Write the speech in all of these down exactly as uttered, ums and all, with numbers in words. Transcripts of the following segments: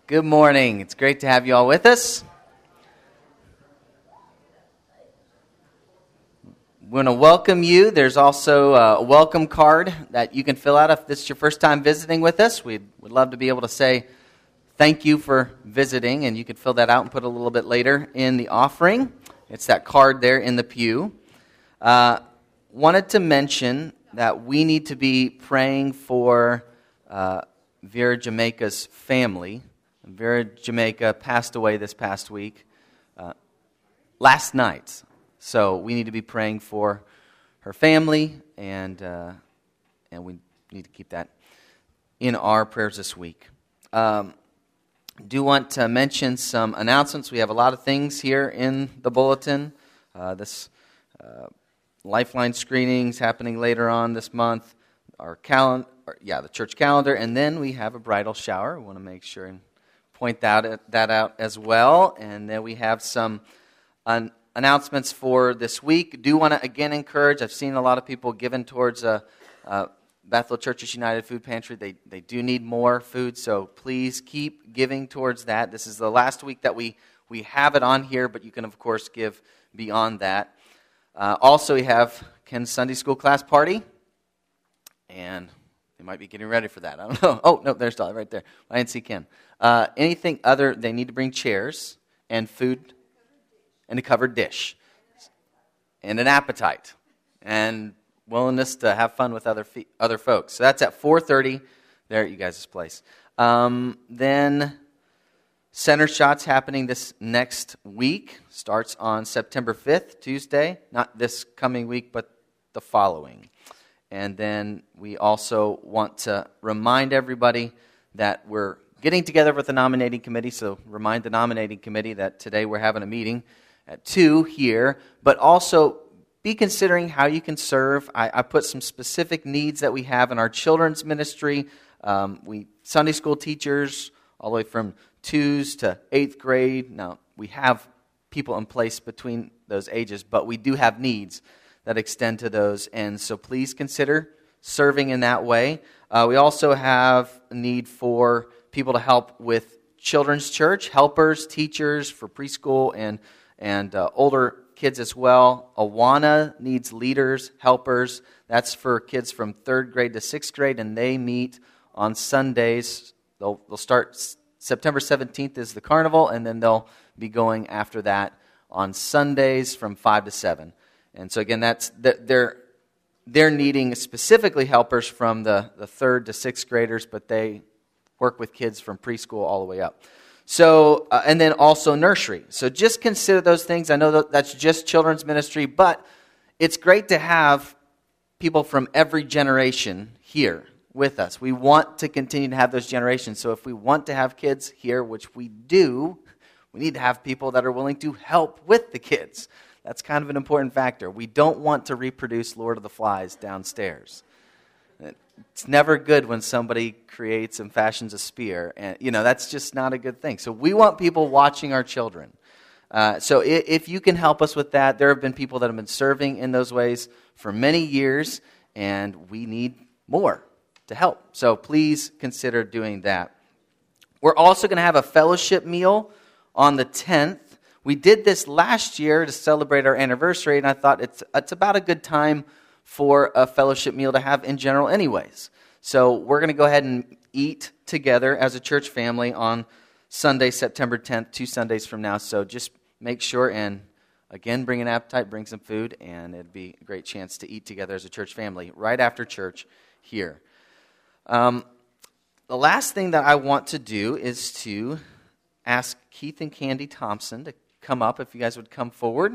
Good morning. It's great to have you all with us. We want to welcome you. There's also a welcome card that you can fill out if this is your first time visiting with us. We'd, we'd love to be able to say thank you for visiting, and you can fill that out and put it a little bit later in the offering. It's that card there in the pew. Uh, wanted to mention that we need to be praying for uh, Vera Jamaica's family. Vera Jamaica passed away this past week, uh, last night. So we need to be praying for her family, and uh, and we need to keep that in our prayers this week. Um, do want to mention some announcements. We have a lot of things here in the bulletin. Uh, this uh, Lifeline screenings happening later on this month. Our calendar, yeah, the church calendar, and then we have a bridal shower. We want to make sure and point that, that out as well. And then we have some un- announcements for this week. Do want to again encourage, I've seen a lot of people giving towards uh, uh, Bethel Churches United Food Pantry. They, they do need more food, so please keep giving towards that. This is the last week that we, we have it on here, but you can, of course, give beyond that. Uh, also, we have Ken's Sunday School class party, and they might be getting ready for that. I don't know. Oh, no, there's Dolly right there. I didn't see Ken. Uh, anything other, they need to bring chairs and food and a covered dish and an appetite and willingness to have fun with other fe- other folks. So that's at four thirty there at you guys' place. Um, then Center Shots happening this next week. Starts on September fifth, Tuesday. Not this coming week, but the following. And then we also want to remind everybody that we're getting together with the nominating committee, so remind the nominating committee that today we're having a meeting at two here, but also be considering how you can serve. I, I put some specific needs that we have in our children's ministry. Um, we Sunday school teachers, all the way from twos to eighth grade. Now, we have people in place between those ages, but we do have needs that extend to those, and so please consider serving in that way. Uh, we also have a need for people to help with children's church, helpers, teachers for preschool and and uh, older kids as well. Awana needs leaders, helpers. That's for kids from third grade to sixth grade, and they meet on Sundays. They'll they'll start September seventeenth is the carnival, and then they'll be going after that on Sundays from five to seven. And so again, that's they're they're needing specifically helpers from the, the third to sixth graders, but they work with kids from preschool all the way up. So, uh, and then also nursery. So just consider those things. I know that that's just children's ministry, but it's great to have people from every generation here with us. We want to continue to have those generations. So if we want to have kids here, which we do, we need to have people that are willing to help with the kids. That's kind of an important factor. We don't want to reproduce Lord of the Flies downstairs. It's never good when somebody creates and fashions a spear, and you know that's just not a good thing. So we want people watching our children. Uh, so if, if you can help us with that, there have been people that have been serving in those ways for many years, and we need more to help. So please consider doing that. We're also going to have a fellowship meal on the tenth. We did this last year to celebrate our anniversary, and I thought it's it's about a good time for a fellowship meal to have in general anyways. So we're going to go ahead and eat together as a church family on Sunday, September tenth, two Sundays from now. So just make sure and, again, bring an appetite, bring some food, and it'd be a great chance to eat together as a church family right after church here. Um, the last thing that I want to do is to ask Keith and Candy Thompson to come up, if you guys would come forward.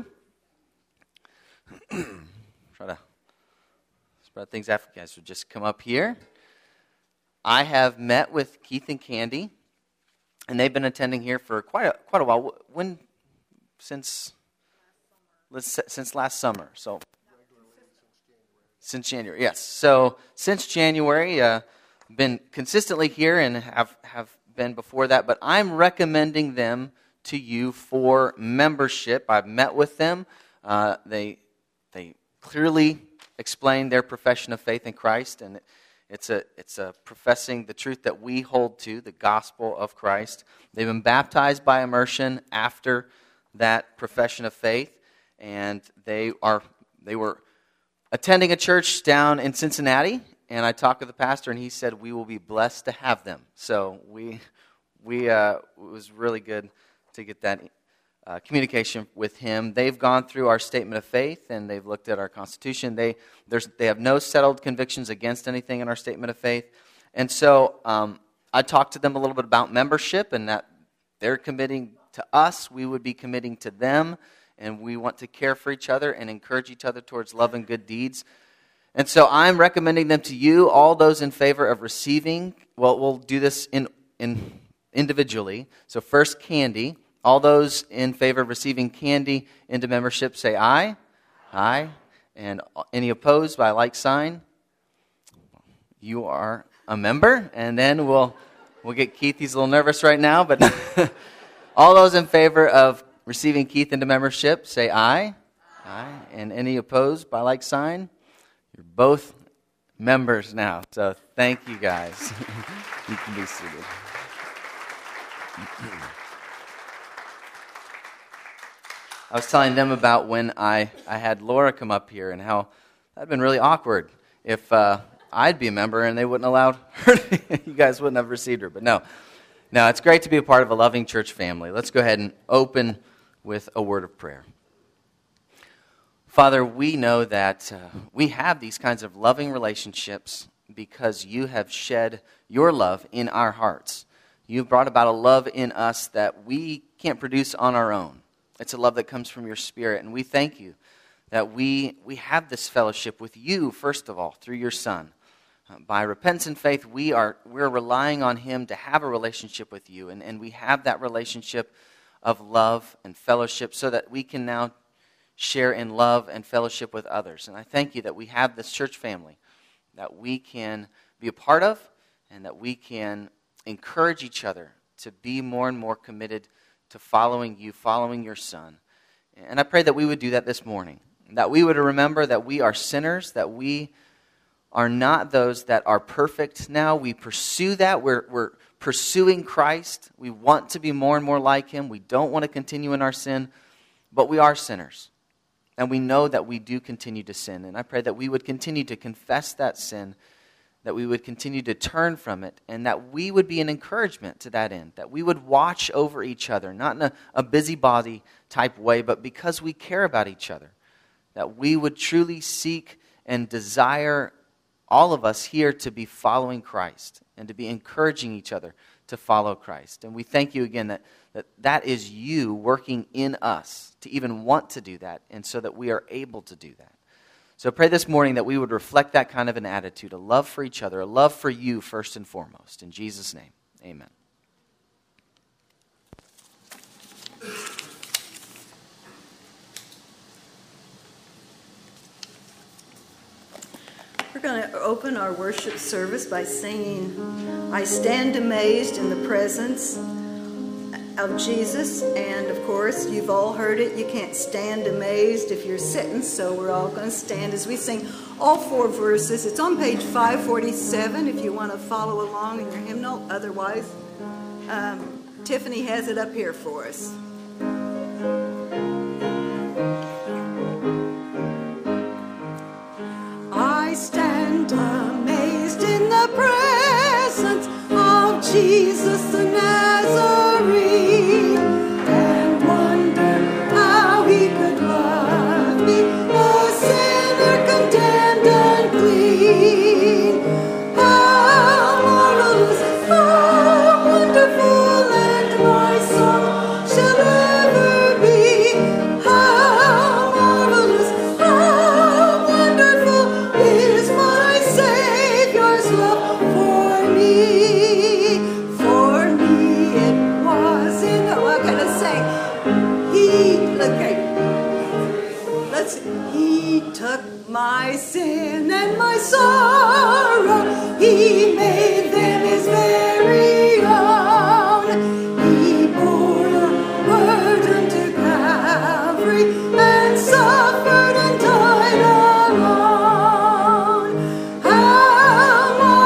Try to spread things out. You guys would just come up here. I have met with Keith and Candy, and they've been attending here for quite a quite a while. When since let's since last summer. So since January, yes. So since January, uh, been consistently here and have have been before that. But I'm recommending them to you for membership. I've met with them. Uh, they they clearly explain their profession of faith in Christ, and It's a, it's a professing the truth that we hold to, the gospel of Christ. They've been baptized by immersion after that profession of faith, and they are they were attending a church down in Cincinnati, and I talked with the pastor, and he said we will be blessed to have them. So we we uh, it was really good to get that uh, communication with him. They've gone through our statement of faith, and they've looked at our Constitution. They there's they have no settled convictions against anything in our statement of faith, and so um, I talked to them a little bit about membership, and that they're committing to us, we would be committing to them, and we want to care for each other and encourage each other towards love and good deeds. And so I'm recommending them to you, all those in favor of receiving. Well, we'll do this in, in individually. So first, Candy. All those in favor of receiving Candy into membership, say aye. Aye. And any opposed by like sign? You are a member. And then we'll we'll get Keith. He's a little nervous right now, but all those in favor of receiving Keith into membership, say aye. Aye. And any opposed by like sign? You're both members now. So thank you guys. You can be seated. I was telling them about when I, I had Laura come up here and how that had been really awkward if uh, I'd be a member and they wouldn't allow her. You guys wouldn't have received her. But no. No, it's great to be a part of a loving church family. Let's go ahead and open with a word of prayer. Father, we know that uh, we have these kinds of loving relationships because you have shed your love in our hearts. You've brought about a love in us that we can't produce on our own. It's a love that comes from your Spirit, and we thank you that we we have this fellowship with you, first of all, through your Son. Uh, by repentance and faith, we are we're relying on him to have a relationship with you, and, and we have that relationship of love and fellowship so that we can now share in love and fellowship with others. And I thank you that we have this church family that we can be a part of and that we can encourage each other to be more and more committed to following you, following your Son. And I pray that we would do that this morning, that we would remember that we are sinners, that we are not those that are perfect now. We pursue that. We're, we're pursuing Christ. We want to be more and more like him. We don't want to continue in our sin, but we are sinners. And we know that we do continue to sin. And I pray that we would continue to confess that sin, that we would continue to turn from it, and that we would be an encouragement to that end, that we would watch over each other, not in a, a busybody type way, but because we care about each other, that we would truly seek and desire all of us here to be following Christ and to be encouraging each other to follow Christ. And we thank you again that that, that is you working in us to even want to do that, and so that we are able to do that. So pray this morning that we would reflect that kind of an attitude, a love for each other, a love for you first and foremost. In Jesus' name, amen. We're going to open our worship service by singing, I Stand Amazed in the Presence of Jesus. And of course, you've all heard it, you can't stand amazed if you're sitting, so we're all going to stand as we sing all four verses. It's on page five forty-seven if you want to follow along in your hymnal. Otherwise, um, Tiffany has it up here for us. I stand amazed in the presence of Jesus the Nazarene, and wonder how he could love me, a sinner condemned and clean. How marvelous, how wonderful, and my song shall ever be. How marvelous, how wonderful is my Savior's love for me. For me it was in, oh, I gotta say, he, look at, let's, he took my sin and my sorrow, he made them his very own. He bore the burden to Calvary and suffered and died alone. How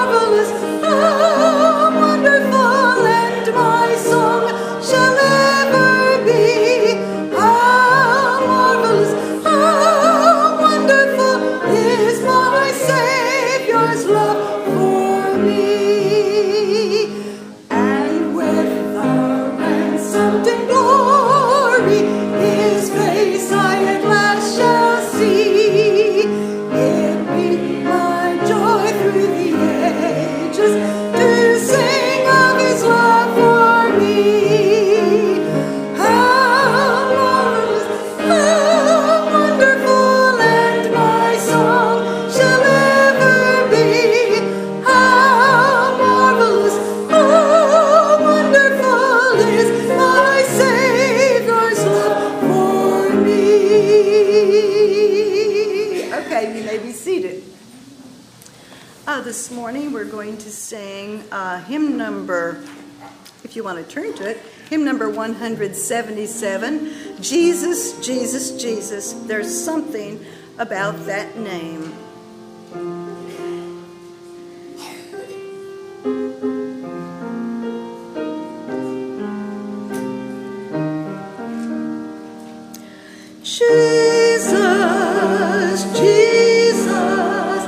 shall ever be. How marvelous, how wonderful is my Savior's love for me. And with the ransomed in glory, his face I at last shall see. It be my joy through the ages to sing of his love for me. How marvelous, how wonderful, and my song shall ever be. How marvelous, how wonderful is my Savior's love for me. Okay, you may be seated. Uh, this morning we're going to sing uh, hymn number, if you want to turn to it, hymn number one seventy-seven, Jesus, Jesus, Jesus. There's something about that name. Jesus, Jesus,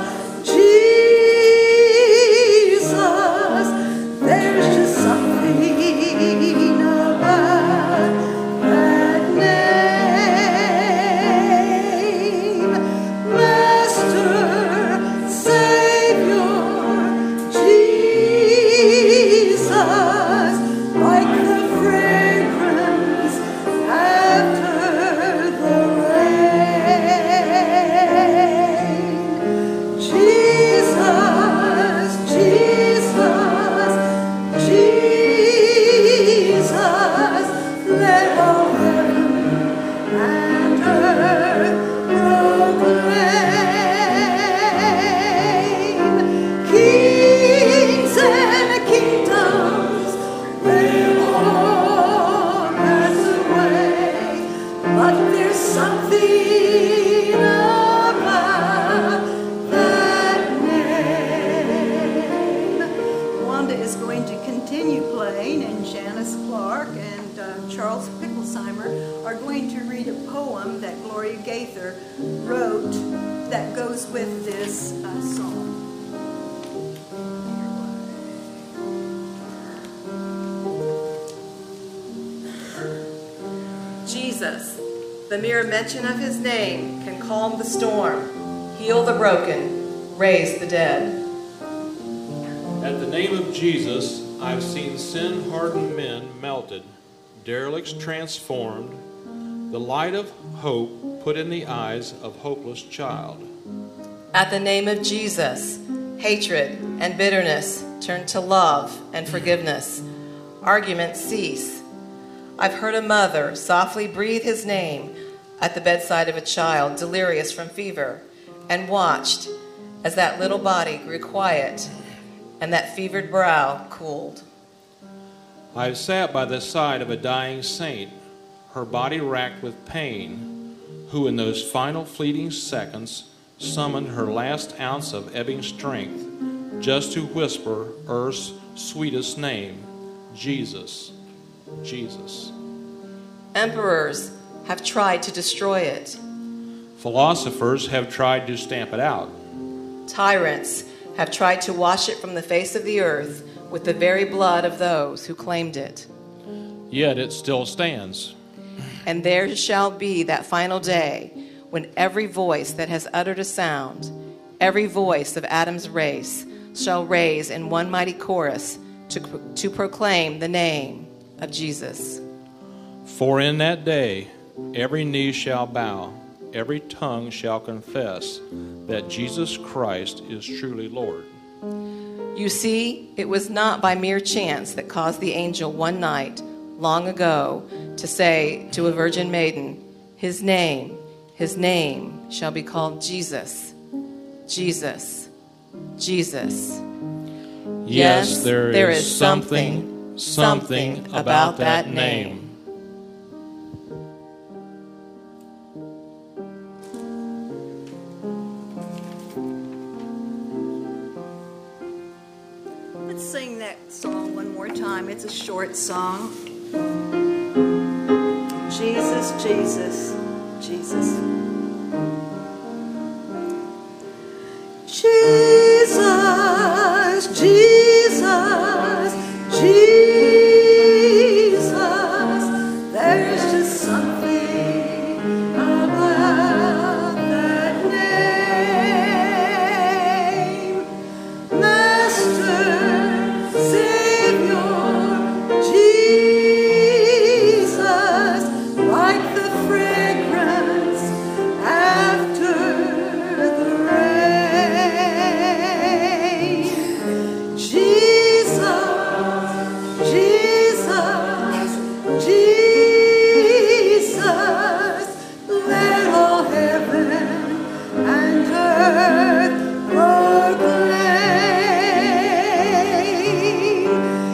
Jesus, there's just something about that name. Master, Savior, Jesus, like the fragrance after the rain. Jesus, Jesus, Jesus, let all heaven and earth proclaim. Kings and kingdoms, they'll all pass away, but there's something about that name. Wanda is going to continue playing, and Janice Clark and uh, Charles Picklesheimer are going to read a poem that Gloria Gaither wrote that goes with this uh, song. Jesus, the mere mention of his name can calm the storm, heal the broken, raise the dead. At the name of Jesus, I've seen sin-hardened men melted, derelicts transformed, the light of hope put in the eyes of hopeless child. At the name of Jesus, hatred and bitterness turn to love and forgiveness. Arguments cease. I've heard a mother softly breathe his name at the bedside of a child delirious from fever, and watched as that little body grew quiet and that fevered brow cooled. I've sat by the side of a dying saint, her body racked with pain, who in those final fleeting seconds summoned her last ounce of ebbing strength just to whisper earth's sweetest name, Jesus, Jesus. Emperors have tried to destroy it. Philosophers have tried to stamp it out. Tyrants have tried to wash it from the face of the earth with the very blood of those who claimed it. Yet it still stands. And there shall be that final day when every voice that has uttered a sound, every voice of Adam's race, shall raise in one mighty chorus to, to proclaim the name of Jesus. For in that day every knee shall bow, every tongue shall confess that Jesus Christ is truly Lord. You see, it was not by mere chance that caused the angel one night, long ago, to say to a virgin maiden, his name, his name shall be called Jesus, Jesus, Jesus. Yes, there, there is something, something about that name. Let's sing that song one more time. It's a short song. Jesus, Jesus, Jesus. Jesus, Jesus, Jesus. There's just something about that name. Master, Savior, Jesus, like the fragrance after the rain. Jesus, Jesus, Jesus, let all heaven and earth proclaim.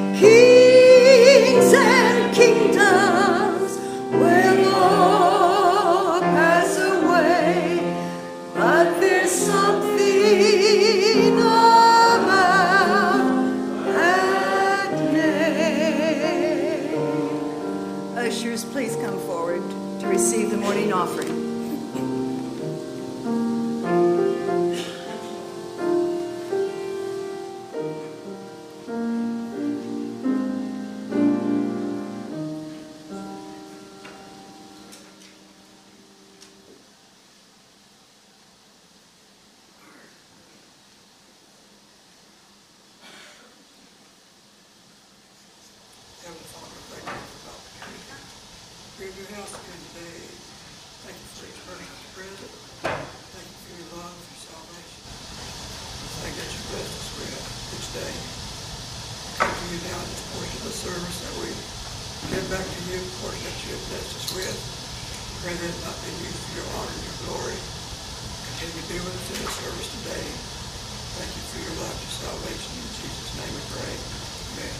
Kings and kingdoms will all pass away, but there's something about that name. Ushers, please come forward to receive the morning offering. Heavenly Father, thank you for the opportunity. We're in your house again today. Thank you for each person's present. Thank you for your love, your salvation. Thank you that you bless us with each day. Come to you now in this portion of the service that we give back to you, the portion that you have blessed us with. Pray that it not be used for your honor and your glory. Continue to be with us in this service today. Thank you for your love, your salvation. In Jesus' name we pray. Amen.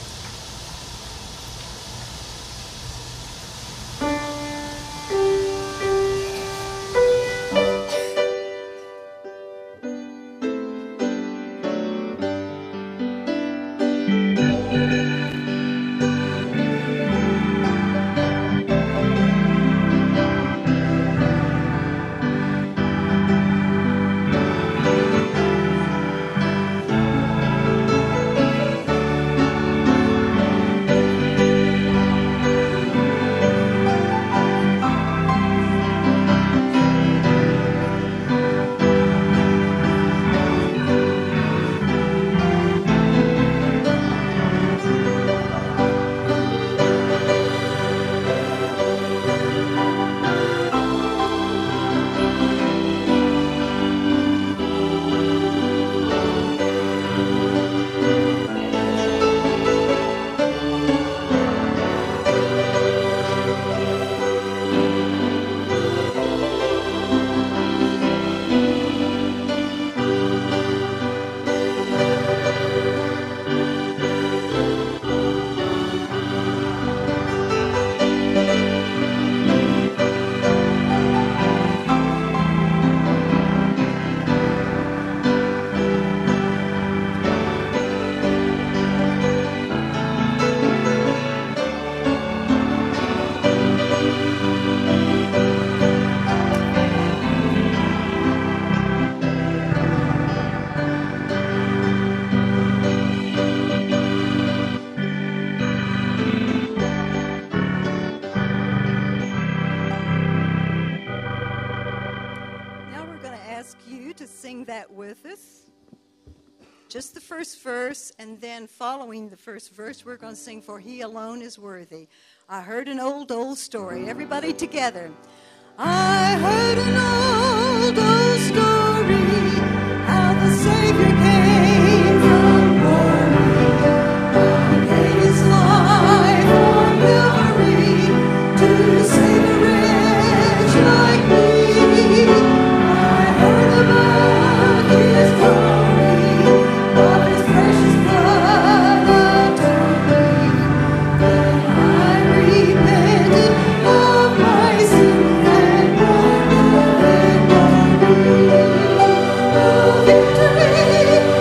That with us. Just the first verse, and then following the first verse, we're going to sing For He Alone is Worthy. I heard an old, old story. Everybody together. I heard an old, old story, how the Savior came from glory. God gave His life on Calvary to save a wretch like me. I heard about His glory, of His precious blood atoned me. Then I repented of my sin and won the victory. The victory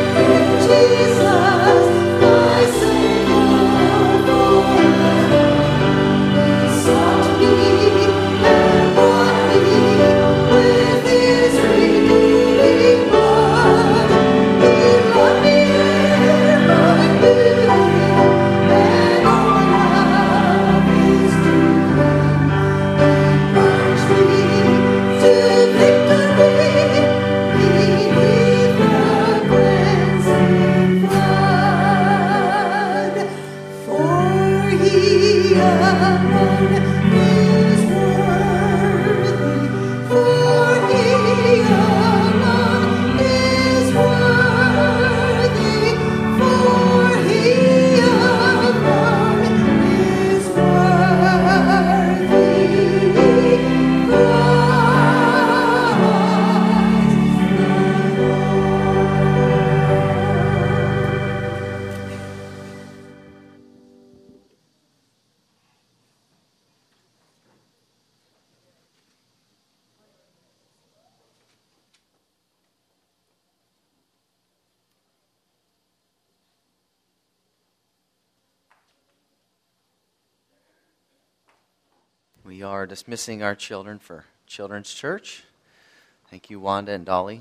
We are dismissing our children for Children's Church. Thank you, Wanda and Dolly.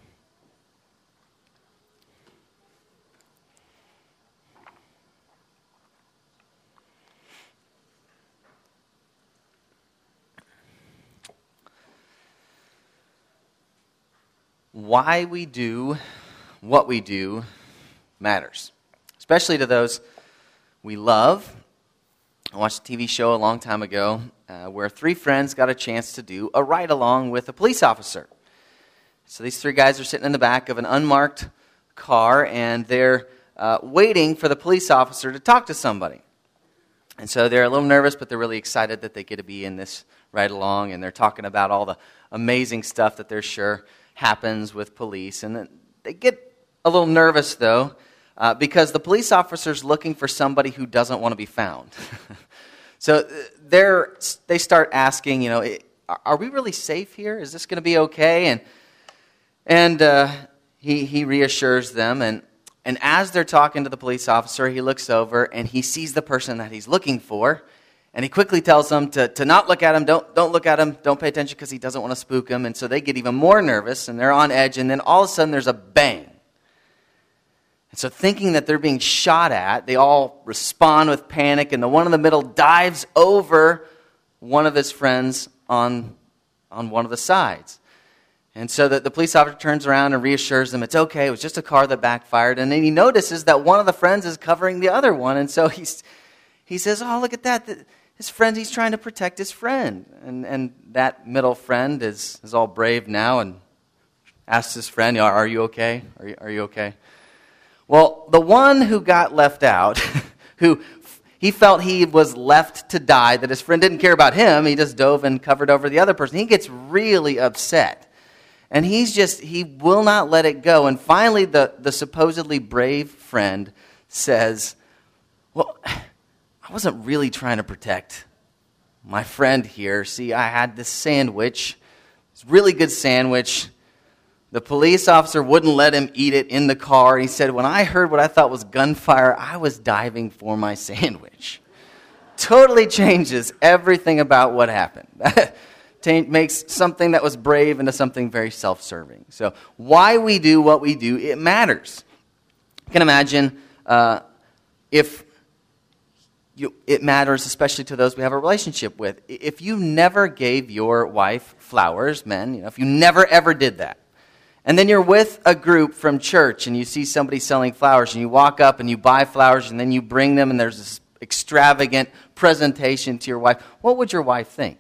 Why we do what we do matters, especially to those we love. I watched a T V show a long time ago uh, where three friends got a chance to do a ride-along with a police officer. So these three guys are sitting in the back of an unmarked car, and they're uh, waiting for the police officer to talk to somebody. And so they're a little nervous, but they're really excited that they get to be in this ride-along, and they're talking about all the amazing stuff that they're sure happens with police. And then they get a little nervous, though, Uh, because the police officer's looking for somebody who doesn't want to be found. So they're, they start asking, you know, are we really safe here? Is this going to be okay? And and uh, he he reassures them. And, and as they're talking to the police officer, he looks over and he sees the person that he's looking for. And he quickly tells them to, to not look at him. Don't, don't look at him. Don't pay attention because he doesn't want to spook him. And so they get even more nervous and they're on edge. And then all of a sudden there's a bang. And so thinking that they're being shot at, they all respond with panic, and the one in the middle dives over one of his friends on, on one of the sides. And so the, the police officer turns around and reassures them, it's okay, it was just a car that backfired. And then he notices that one of the friends is covering the other one, and so he's, he says, oh, look at that, his friend, he's trying to protect his friend. And, and that middle friend is, is all brave now and asks his friend, are you okay? Are you, are you okay? Well, the one who got left out, who he felt he was left to die, that his friend didn't care about him, he just dove and covered over the other person. He gets really upset. And he's just, he will not let it go. And finally, the, the supposedly brave friend says, well, I wasn't really trying to protect my friend here. See, I had this sandwich, this really good sandwich. The police officer wouldn't let him eat it in the car. He said, when I heard what I thought was gunfire, I was diving for my sandwich. Totally changes everything about what happened. Makes something that was brave into something very self-serving. So why we do what we do, it matters. You can imagine uh, if you, it matters, especially to those we have a relationship with. If you never gave your wife flowers, men, you know, if you never ever did that, and then you're with a group from church and you see somebody selling flowers and you walk up and you buy flowers and then you bring them and there's this extravagant presentation to your wife, what would your wife think?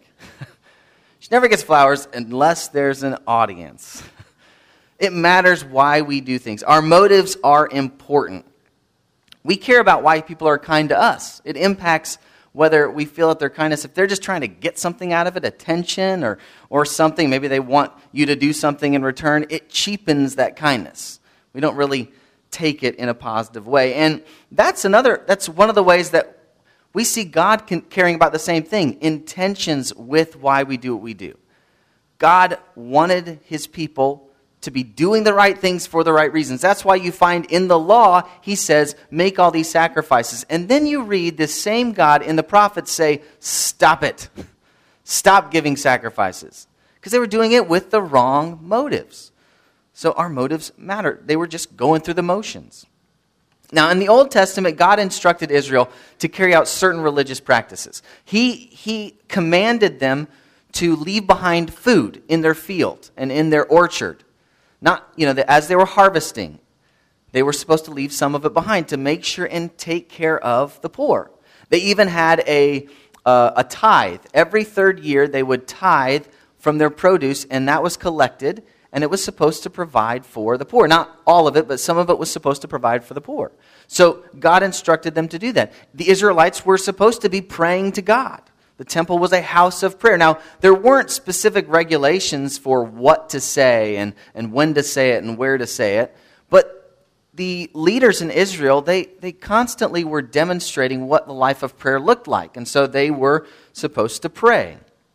She never gets flowers unless there's an audience. It matters why we do things. Our motives are important. We care about why people are kind to us. It impacts whether we feel that their kindness, if they're just trying to get something out of it, attention or or something, maybe they want you to do something in return, it cheapens that kindness. We don't really take it in a positive way. And that's another, that's one of the ways that we see God can, caring about the same thing, intentions with why we do what we do. God wanted his people to be doing the right things for the right reasons. That's why you find in the law, he says, make all these sacrifices. And then you read this same God in the prophets say, stop it. Stop giving sacrifices. Because they were doing it with the wrong motives. So our motives matter. They were just going through the motions. Now, in the Old Testament, God instructed Israel to carry out certain religious practices. He, he commanded them to leave behind food in their field and in their orchard. Not, you know, as they were harvesting, they were supposed to leave some of it behind to make sure and take care of the poor. They even had a, uh, a tithe. Every third year they would tithe from their produce, and that was collected, and it was supposed to provide for the poor. Not all of it, but some of it was supposed to provide for the poor. So God instructed them to do that. The Israelites were supposed to be praying to God. The temple was a house of prayer. Now, there weren't specific regulations for what to say and, and when to say it and where to say it, but the leaders in Israel, they, they constantly were demonstrating what the life of prayer looked like, and so they were supposed to pray.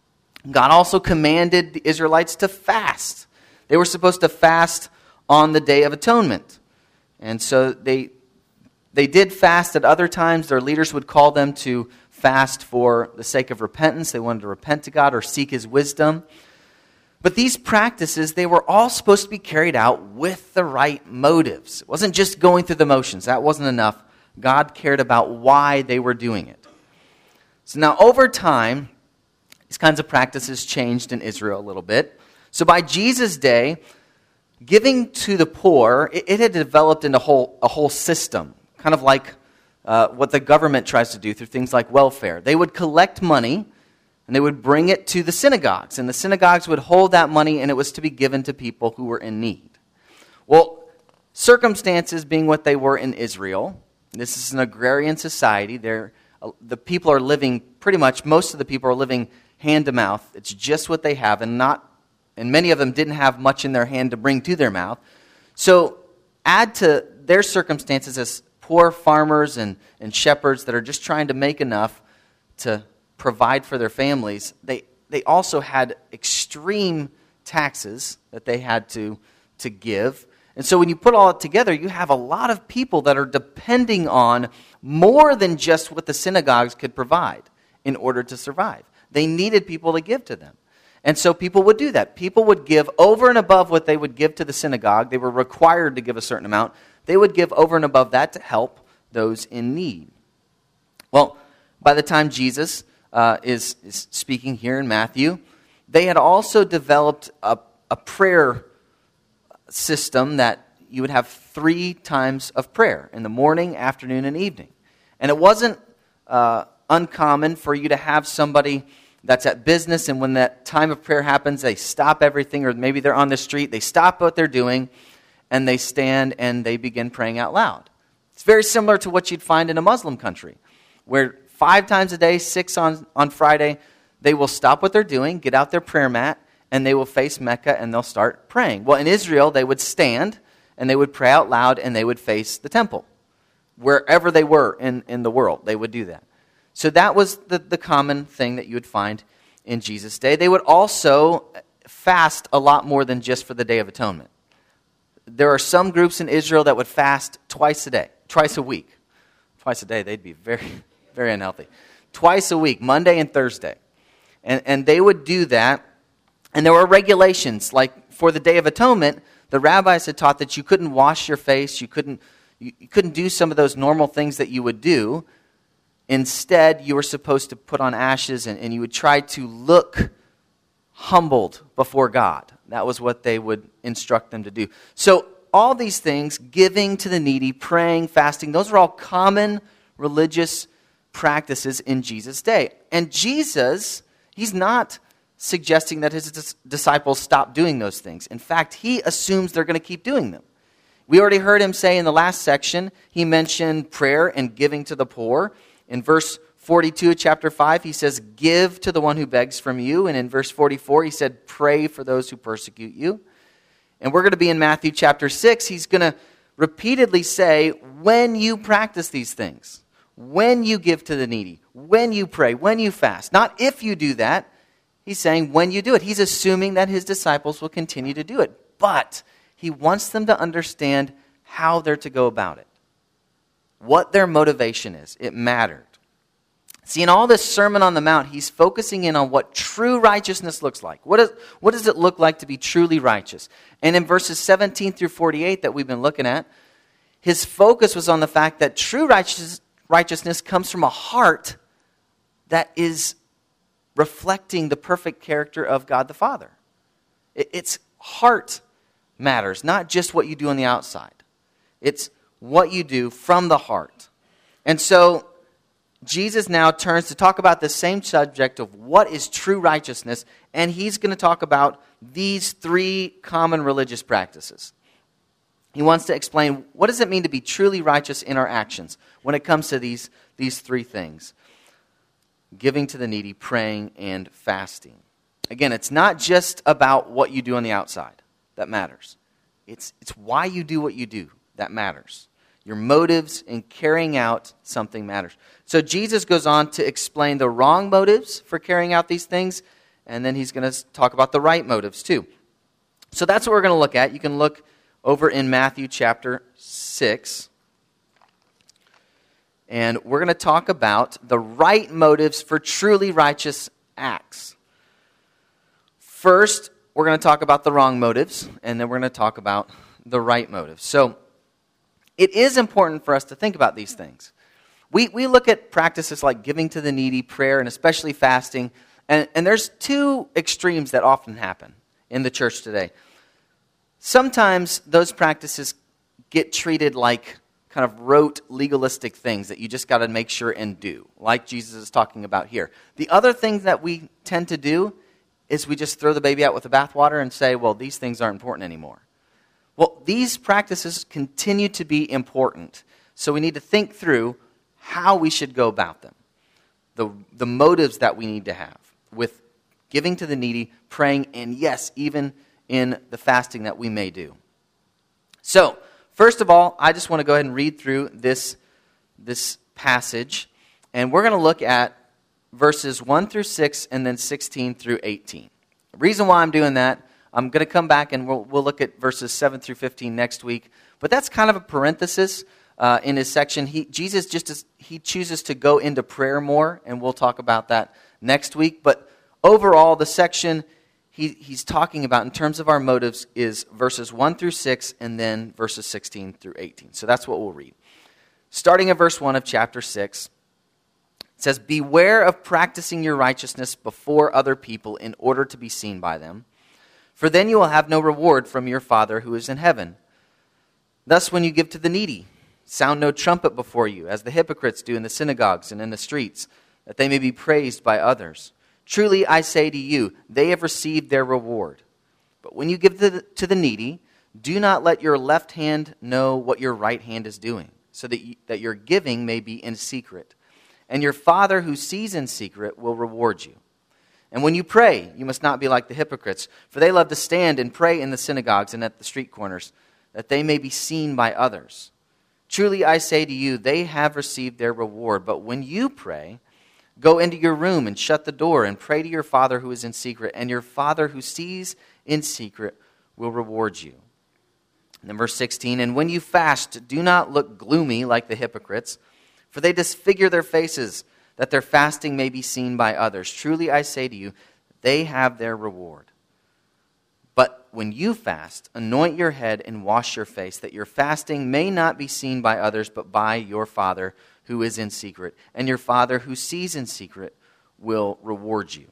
God also commanded the Israelites to fast. They were supposed to fast on the Day of Atonement. And so they they did fast at other times. Their leaders would call them to fast for the sake of repentance. They wanted to repent to God or seek His wisdom. But these practices, they were all supposed to be carried out with the right motives. It wasn't just going through the motions. That wasn't enough. God cared about why they were doing it. So now over time, these kinds of practices changed in Israel a little bit. So by Jesus' day, giving to the poor, it, it had developed into a whole, a whole system, kind of like uh, what the government tries to do through things like welfare. They would collect money, and they would bring it to the synagogues, and the synagogues would hold that money, and it was to be given to people who were in need. Well, circumstances being what they were in Israel, this is an agrarian society. They're, the people are living, pretty much, most of the people are living hand to mouth. It's just what they have, and not, and many of them didn't have much in their hand to bring to their mouth. So add to their circumstances as poor farmers and, and shepherds that are just trying to make enough to provide for their families. They they also had extreme taxes that they had to, to give. And so when you put all it together, you have a lot of people that are depending on more than just what the synagogues could provide in order to survive. They needed people to give to them. And so people would do that. People would give over and above what they would give to the synagogue. They were required to give a certain amount. They would give over and above that to help those in need. Well, by the time Jesus uh, is, is speaking here in Matthew, they had also developed a, a prayer system that you would have three times of prayer, in the morning, afternoon, and evening. And it wasn't uh, uncommon for you to have somebody that's at business, and when that time of prayer happens, they stop everything, or maybe they're on the street, they stop what they're doing, and they stand and they begin praying out loud. It's very similar to what you'd find in a Muslim country, where five times a day, six on, on Friday, they will stop what they're doing, get out their prayer mat, and they will face Mecca and they'll start praying. Well, in Israel, they would stand and they would pray out loud and they would face the temple. Wherever they were in, in the world, they would do that. So that was the, the common thing that you would find in Jesus' day. They would also fast a lot more than just for the Day of Atonement. There are some groups in Israel that would fast twice a day, twice a week. Twice a day, they'd be very, very unhealthy. Twice a week, Monday and Thursday. And, and they would do that. And there were regulations, like for the Day of Atonement, the rabbis had taught that you couldn't wash your face, you couldn't, you, you couldn't do some of those normal things that you would do. Instead, you were supposed to put on ashes, and, and you would try to look humbled before God. That was what they would instruct them to do. So all these things, giving to the needy, praying, fasting, those are all common religious practices in Jesus' day. And Jesus, he's not suggesting that his dis- disciples stop doing those things. In fact, he assumes they're going to keep doing them. We already heard him say in the last section, he mentioned prayer and giving to the poor. In verse forty-two of chapter five, he says, give to the one who begs from you. And in verse forty-four, he said, pray for those who persecute you. And we're going to be in Matthew chapter six. He's going to repeatedly say, when you practice these things, when you give to the needy, when you pray, when you fast, not if you do that. He's saying when you do it. He's assuming that his disciples will continue to do it. But he wants them to understand how they're to go about it. What their motivation is. It mattered. See, in all this Sermon on the Mount, he's focusing in on what true righteousness looks like. What, is, what does it look like to be truly righteous? And in verses seventeen through forty-eight that we've been looking at, his focus was on the fact that true righteous, righteousness comes from a heart that is reflecting the perfect character of God the Father. It, it's heart matters, not just what you do on the outside. It's what you do from the heart. And so Jesus now turns to talk about the same subject of what is true righteousness, and he's going to talk about these three common religious practices. He wants to explain what does it mean to be truly righteous in our actions when it comes to these, these three things: giving to the needy, praying, and fasting. Again, it's not just about what you do on the outside that matters. It's, it's why you do what you do that matters. Your motives in carrying out something matters. So Jesus goes on to explain the wrong motives for carrying out these things, and then he's going to talk about the right motives too. So that's what we're going to look at. You can look over in Matthew chapter six. And we're going to talk about the right motives for truly righteous acts. First, we're going to talk about the wrong motives, and then we're going to talk about the right motives. So it is important for us to think about these things. We we look at practices like giving to the needy, prayer, and especially fasting, and, and there's two extremes that often happen in the church today. Sometimes those practices get treated like kind of rote legalistic things that you just got to make sure and do, like Jesus is talking about here. The other thing that we tend to do is we just throw the baby out with the bathwater and say, well, these things aren't important anymore. Well, these practices continue to be important, so we need to think through how we should go about them, the, the motives that we need to have with giving to the needy, praying, and yes, even in the fasting that we may do. So, first of all, I just want to go ahead and read through this, this passage, and we're going to look at verses one through six and then sixteen through eighteen. The reason why I'm doing that, I'm going to come back and we'll, we'll look at verses seven through fifteen next week. But that's kind of a parenthesis uh, in his section. He, Jesus just as, he chooses to go into prayer more, and we'll talk about that next week. But overall, the section he, he's talking about in terms of our motives is verses one through six and then verses sixteen through eighteen. So that's what we'll read. Starting at verse one of chapter six, it says, "Beware of practicing your righteousness before other people in order to be seen by them. For then you will have no reward from your Father who is in heaven. Thus, when you give to the needy, sound no trumpet before you, as the hypocrites do in the synagogues and in the streets, that they may be praised by others. Truly, I say to you, they have received their reward. But when you give to the, to the needy, do not let your left hand know what your right hand is doing, so that, you, that your giving may be in secret. And your Father who sees in secret will reward you. And when you pray, you must not be like the hypocrites, for they love to stand and pray in the synagogues and at the street corners, that they may be seen by others. Truly I say to you, they have received their reward. But when you pray, go into your room and shut the door and pray to your Father who is in secret, and your Father who sees in secret will reward you." And then verse sixteen, "And when you fast, do not look gloomy like the hypocrites, for they disfigure their faces, that their fasting may be seen by others. Truly I say to you, they have their reward. But when you fast, anoint your head and wash your face, that your fasting may not be seen by others, but by your Father who is in secret. And your Father who sees in secret will reward you."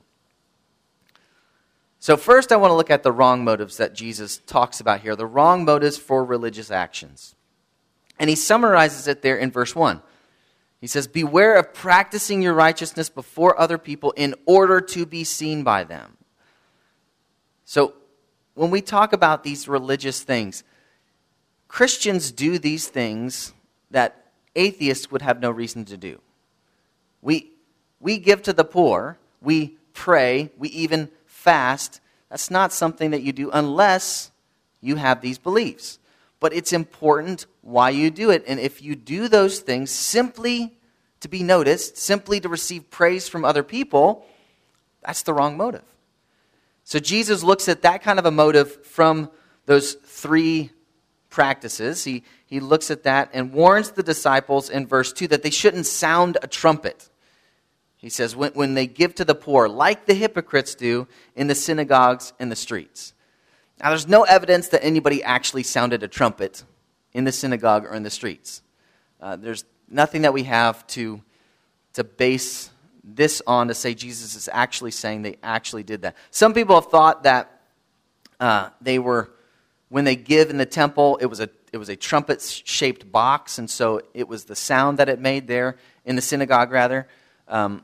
So first I want to look at the wrong motives that Jesus talks about here, the wrong motives for religious actions. And he summarizes it there in verse one. He says, "Beware of practicing your righteousness before other people in order to be seen by them." So when we talk about these religious things, Christians do these things that atheists would have no reason to do. We, we give to the poor, we pray, we even fast. That's not something that you do unless you have these beliefs. But it's important why you do it. And if you do those things simply to be noticed, simply to receive praise from other people, that's the wrong motive. So Jesus looks at that kind of a motive from those three practices. He, he looks at that and warns the disciples in verse two that they shouldn't sound a trumpet. He says, when, when they give to the poor, like the hypocrites do in the synagogues and the streets. Now, there's no evidence that anybody actually sounded a trumpet in the synagogue or in the streets. Uh, there's nothing that we have to, to base this on to say Jesus is actually saying they actually did that. Some people have thought that uh, they were, when they give in the temple, it was a it was a trumpet-shaped box, and so it was the sound that it made there, in the synagogue rather. Um,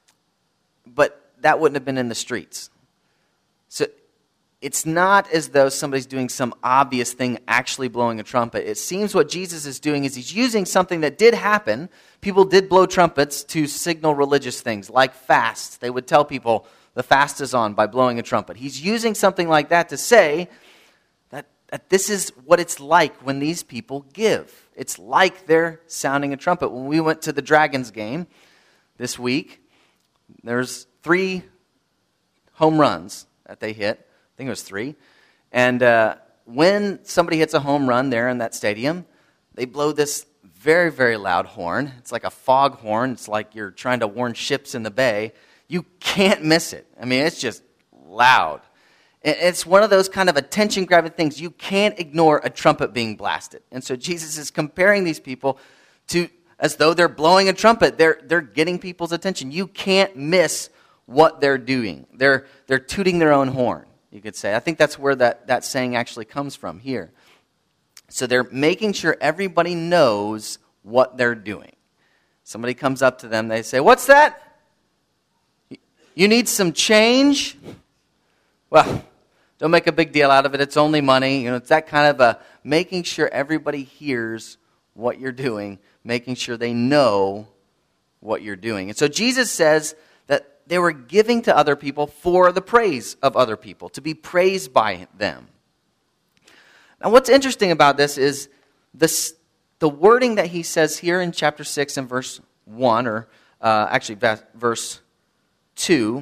but that wouldn't have been in the streets. So it's not as though somebody's doing some obvious thing, actually blowing a trumpet. It seems what Jesus is doing is he's using something that did happen. People did blow trumpets to signal religious things, like fasts. They would tell people the fast is on by blowing a trumpet. He's using something like that to say that, that this is what it's like when these people give. It's like they're sounding a trumpet. When we went to the Dragons game this week, there's three home runs that they hit. I think it was three. And uh, when somebody hits a home run there in that stadium, they blow this very, very loud horn. It's like a fog horn. It's like you're trying to warn ships in the bay. You can't miss it. I mean, it's just loud. It's one of those kind of attention-grabbing things. You can't ignore a trumpet being blasted. And so Jesus is comparing these people to as though they're blowing a trumpet. They're, they're getting people's attention. You can't miss what they're doing. They're, they're tooting their own horn, you could say. I think that's where that, that saying actually comes from here. So they're making sure everybody knows what they're doing. Somebody comes up to them, they say, "What's that? You need some change?" Well, don't make a big deal out of it. It's only money. You know, it's that kind of a making sure everybody hears what you're doing, making sure they know what you're doing. And so Jesus says that they were giving to other people for the praise of other people, to be praised by them. Now, what's interesting about this is this, the wording that he says here in chapter six and verse one, or uh, actually verse two,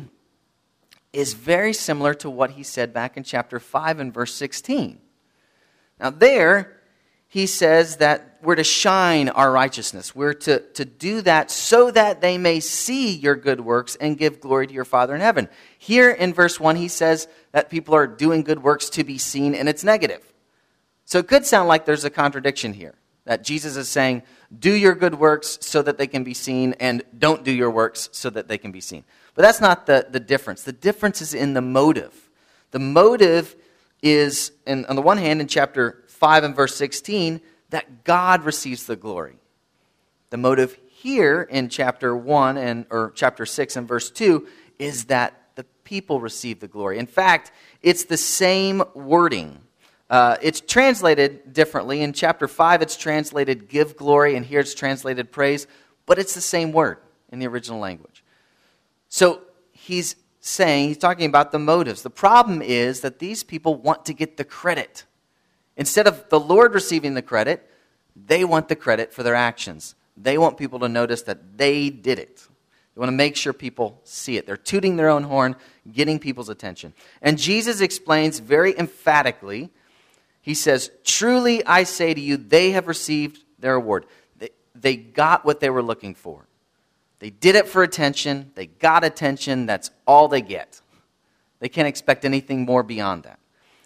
is very similar to what he said back in chapter five and verse sixteen. Now there, he says that we're to shine our righteousness. We're to, to do that so that they may see your good works and give glory to your Father in heaven. Here in verse one, he says that people are doing good works to be seen, and it's negative. So it could sound like there's a contradiction here, that Jesus is saying, do your good works so that they can be seen, and don't do your works so that they can be seen. But that's not the, the difference. The difference is in the motive. The motive is, in, on the one hand, in chapter five and verse sixteen, that God receives the glory. The motive here in chapter one and or chapter six and verse two is that the people receive the glory. In fact, it's the same wording. Uh, it's translated differently. In chapter five, it's translated give glory, and here it's translated praise, but it's the same word in the original language. So he's saying, he's talking about the motives. The problem is that these people want to get the credit. Instead of the Lord receiving the credit, they want the credit for their actions. They want people to notice that they did it. They want to make sure people see it. They're tooting their own horn, getting people's attention. And Jesus explains very emphatically, he says, truly I say to you, they have received their reward. They, they got what they were looking for. They did it for attention. They got attention. That's all they get. They can't expect anything more beyond that.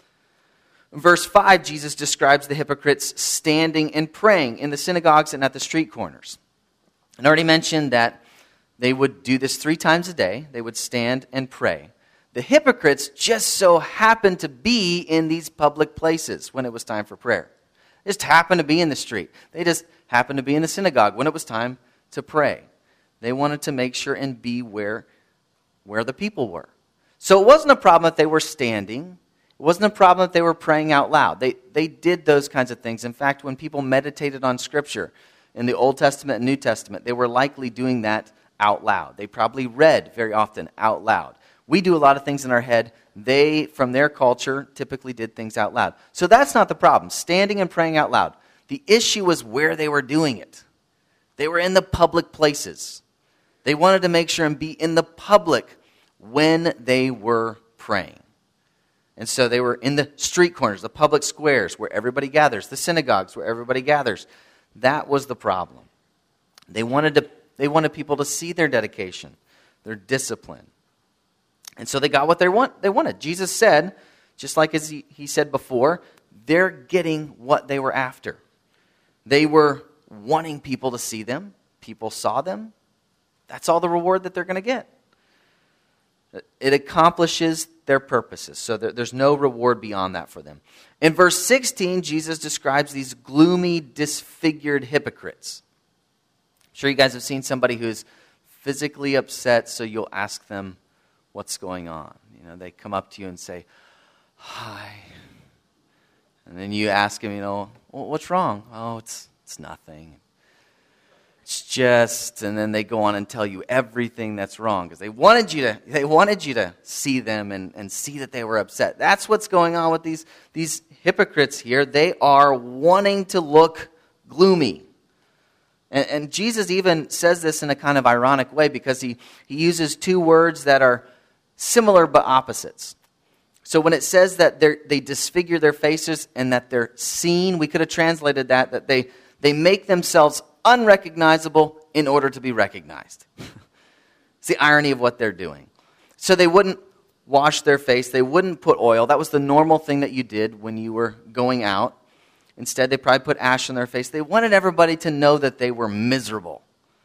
In verse five, Jesus describes the hypocrites standing and praying in the synagogues and at the street corners. I already mentioned that they would do this three times a day. They would stand and pray. The hypocrites just so happened to be in these public places when it was time for prayer. They just happened to be in the street. They just happened to be in the synagogue when it was time to pray. They wanted to make sure and be where, where the people were. So it wasn't a problem that they were standing. It wasn't a problem that they were praying out loud. They, they did those kinds of things. In fact, when people meditated on Scripture in the Old Testament and New Testament, they were likely doing that out loud. They probably read very often out loud. We do a lot of things in our head. They, from their culture, typically did things out loud. So that's not the problem, standing and praying out loud. The issue was where they were doing it. They were in the public places. They wanted to make sure and be in the public when they were praying. And so they were in the street corners, the public squares where everybody gathers, the synagogues where everybody gathers. That was the problem. They wanted to, they wanted people to see their dedication, their discipline. And so they got what they want. They wanted. Jesus said, just like as he, he said before, they're getting what they were after. They were wanting people to see them. People saw them. That's all the reward that they're going to get. It accomplishes their purposes. So there, there's no reward beyond that for them. In verse sixteen, Jesus describes these gloomy, disfigured hypocrites. sure you guys have seen somebody who's physically upset, so you'll ask them what's going on. You know, they come up to you and say, "Hi." And then you ask them, you know, well, what's wrong? Oh, it's it's nothing. It's just, and then they go on and tell you everything that's wrong because they wanted you to they wanted you to see them and, and see that they were upset. That's what's going on with these, these hypocrites here. They are wanting to look gloomy. And, and Jesus even says this in a kind of ironic way because he, he uses two words that are similar but opposites. So when it says that they disfigure their faces and that they're seen, we could have translated that, that they, they make themselves unrecognizable in order to be recognized. It's the irony of what they're doing. So they wouldn't wash their face. They wouldn't put oil. That was the normal thing that you did when you were going out. Instead, they probably put ash on their face. They wanted everybody to know that they were miserable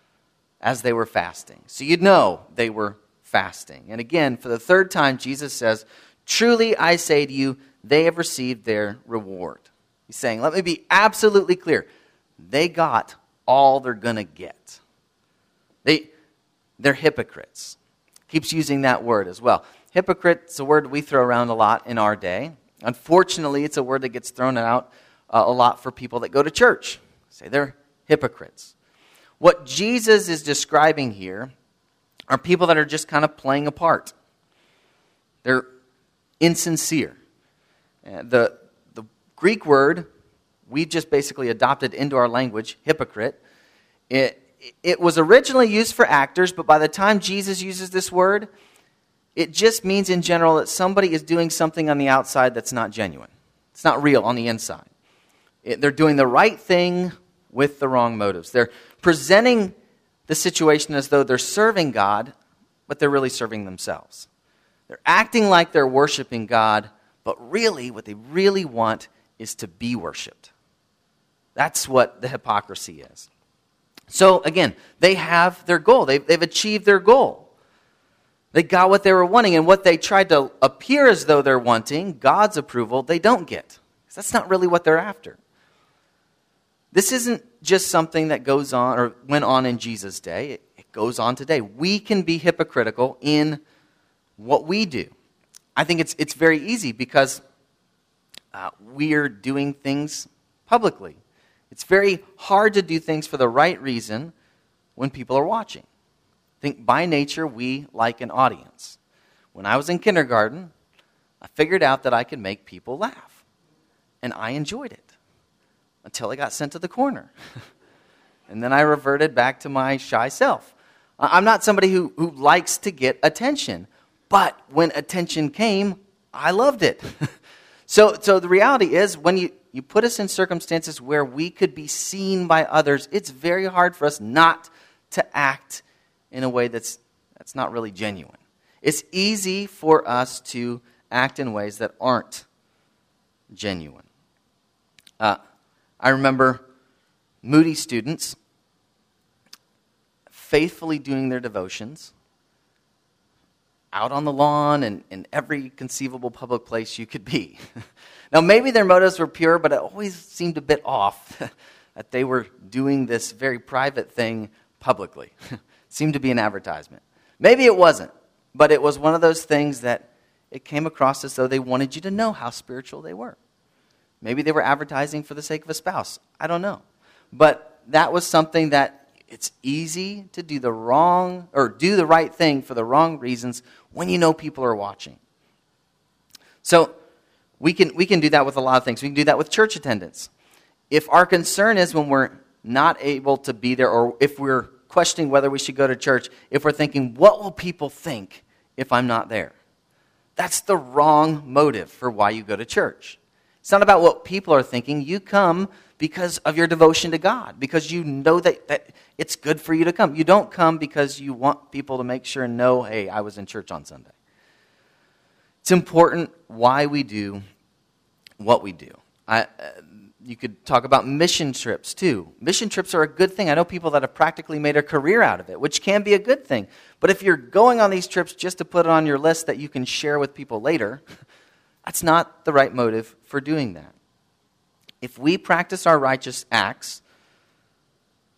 as they were fasting. So you'd know they were fasting. And again, for the third time, Jesus says, "Truly I say to you, they have received their reward." He's saying, let me be absolutely clear. They got all they're going to get. They, they're hypocrites. Keeps using that word as well. Hypocrite's a word we throw around a lot in our day. Unfortunately, it's a word that gets thrown out uh, a lot for people that go to church. Say they're hypocrites. What Jesus is describing here are people that are just kind of playing a part. They're insincere. Uh, the, the Greek word we just basically adopted into our language, hypocrite. It, it was originally used for actors, but by the time Jesus uses this word, it just means in general that somebody is doing something on the outside that's not genuine. It's not real on the inside. It, they're doing the right thing with the wrong motives. They're presenting the situation as though they're serving God, but they're really serving themselves. They're acting like they're worshiping God, but really what they really want is to be worshiped. That's what the hypocrisy is. So again, they have their goal. They've, they've achieved their goal. They got what they were wanting, and what they tried to appear as though they're wanting, God's approval, they don't get. Because that's not really what they're after. This isn't just something that goes on or went on in Jesus' day. It, it goes on today. We can be hypocritical in what we do. I think it's it's very easy because uh, we're doing things publicly. It's very hard to do things for the right reason when people are watching. I think by nature we like an audience. When I was in kindergarten, I figured out that I could make people laugh. And I enjoyed it until I got sent to the corner. And then I reverted back to my shy self. I'm not somebody who, who likes to get attention. But when attention came, I loved it. so, so the reality is when you You put us in circumstances where we could be seen by others, it's very hard for us not to act in a way that's that's not really genuine. It's easy for us to act in ways that aren't genuine. Uh, I remember Moody students faithfully doing their devotions out on the lawn and in every conceivable public place you could be. Now, maybe their motives were pure, but it always seemed a bit off that they were doing this very private thing publicly. It seemed to be an advertisement. Maybe it wasn't, but it was one of those things that it came across as though they wanted you to know how spiritual they were. Maybe they were advertising for the sake of a spouse. I don't know. But that was something that it's easy to do the wrong, or do the right thing for the wrong reasons when you know people are watching. So, We can we can do that with a lot of things. We can do that with church attendance. If our concern is when we're not able to be there, or if we're questioning whether we should go to church, if we're thinking, what will people think if I'm not there? That's the wrong motive for why you go to church. It's not about what people are thinking. You come because of your devotion to God, because you know that, that it's good for you to come. You don't come because you want people to make sure and know, hey, I was in church on Sunday. It's important why we do what we do. I, uh, you could talk about mission trips too. Mission trips are a good thing. I know people that have practically made a career out of it, which can be a good thing. But if you're going on these trips just to put it on your list that you can share with people later, that's not the right motive for doing that. If we practice our righteous acts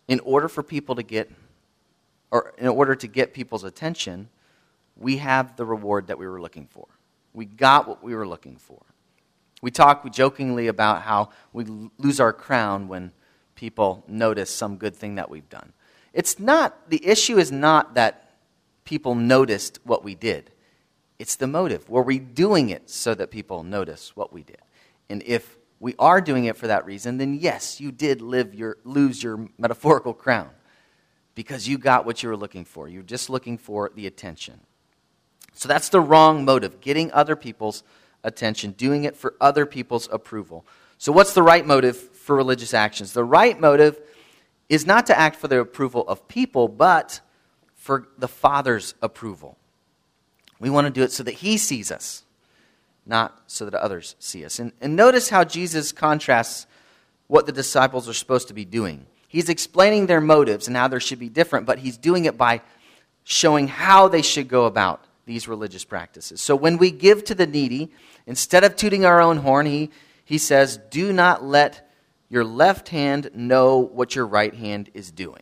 in order for people to get, or in order to get people's attention, we have the reward that we were looking for. We got what we were looking for. We talk jokingly about how we lose our crown when people notice some good thing that we've done. It's not, the issue is not that people noticed what we did. It's the motive. Were we doing it so that people notice what we did? And if we are doing it for that reason, then yes, you did live your, lose your metaphorical crown because you got what you were looking for. You're just looking for the attention. So that's the wrong motive, getting other people's attention, doing it for other people's approval. So what's the right motive for religious actions? The right motive is not to act for the approval of people, but for the Father's approval. We want to do it so that He sees us, not so that others see us. And, and notice how Jesus contrasts what the disciples are supposed to be doing. He's explaining their motives and how there should be different, but He's doing it by showing how they should go about these religious practices. So when we give to the needy, instead of tooting our own horn, he, he says, do not let your left hand know what your right hand is doing.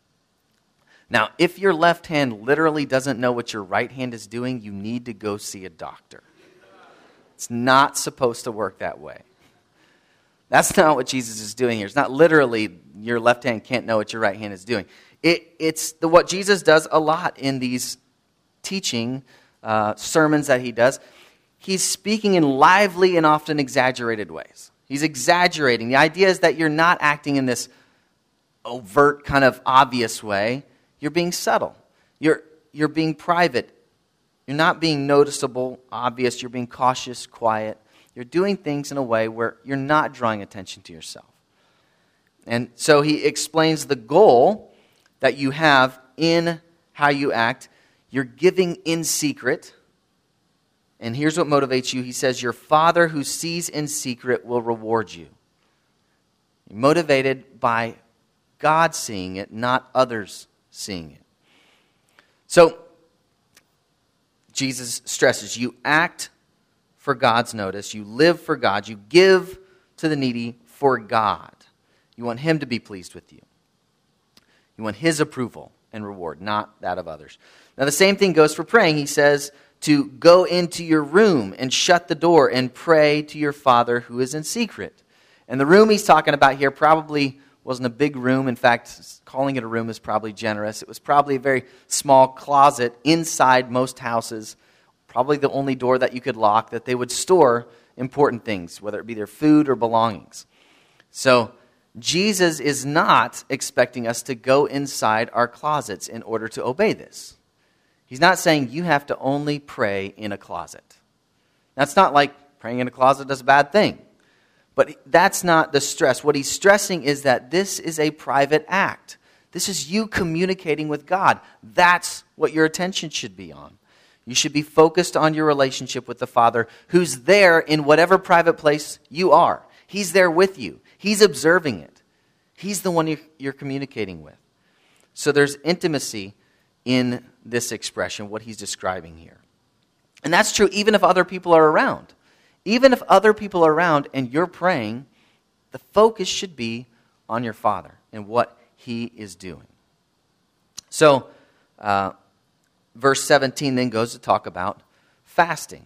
Now, if your left hand literally doesn't know what your right hand is doing, you need to go see a doctor. It's not supposed to work that way. That's not what Jesus is doing here. It's not literally your left hand can't know what your right hand is doing. It, it's the, what Jesus does a lot in these teaching uh, sermons that He does. He's speaking in lively and often exaggerated ways. He's exaggerating. The idea is that you're not acting in this overt, kind of obvious way. You're being subtle. You're, you're being private. You're not being noticeable, obvious. You're being cautious, quiet. You're doing things in a way where you're not drawing attention to yourself. And so He explains the goal that you have in how you act. You're giving in secret. And here's what motivates you. He says, your Father who sees in secret will reward you. You're motivated by God seeing it, not others seeing it. So, Jesus stresses, you act for God's notice. You live for God. You give to the needy for God. You want Him to be pleased with you. You want His approval and reward, not that of others. Now, the same thing goes for praying. He says to go into your room and shut the door and pray to your Father who is in secret. And the room he's talking about here probably wasn't a big room. In fact, calling it a room is probably generous. It was probably a very small closet inside most houses, probably the only door that you could lock, that they would store important things, whether it be their food or belongings. So Jesus is not expecting us to go inside our closets in order to obey this. He's not saying you have to only pray in a closet. That's not like praying in a closet is a bad thing. But that's not the stress. What he's stressing is that this is a private act. This is you communicating with God. That's what your attention should be on. You should be focused on your relationship with the Father who's there in whatever private place you are. He's there with you. He's observing it. He's the one you're communicating with. So there's intimacy in this expression, what he's describing here. And that's true even if other people are around. Even if other people are around and you're praying, the focus should be on your Father and what He is doing. So, uh, verse seventeen then goes to talk about fasting.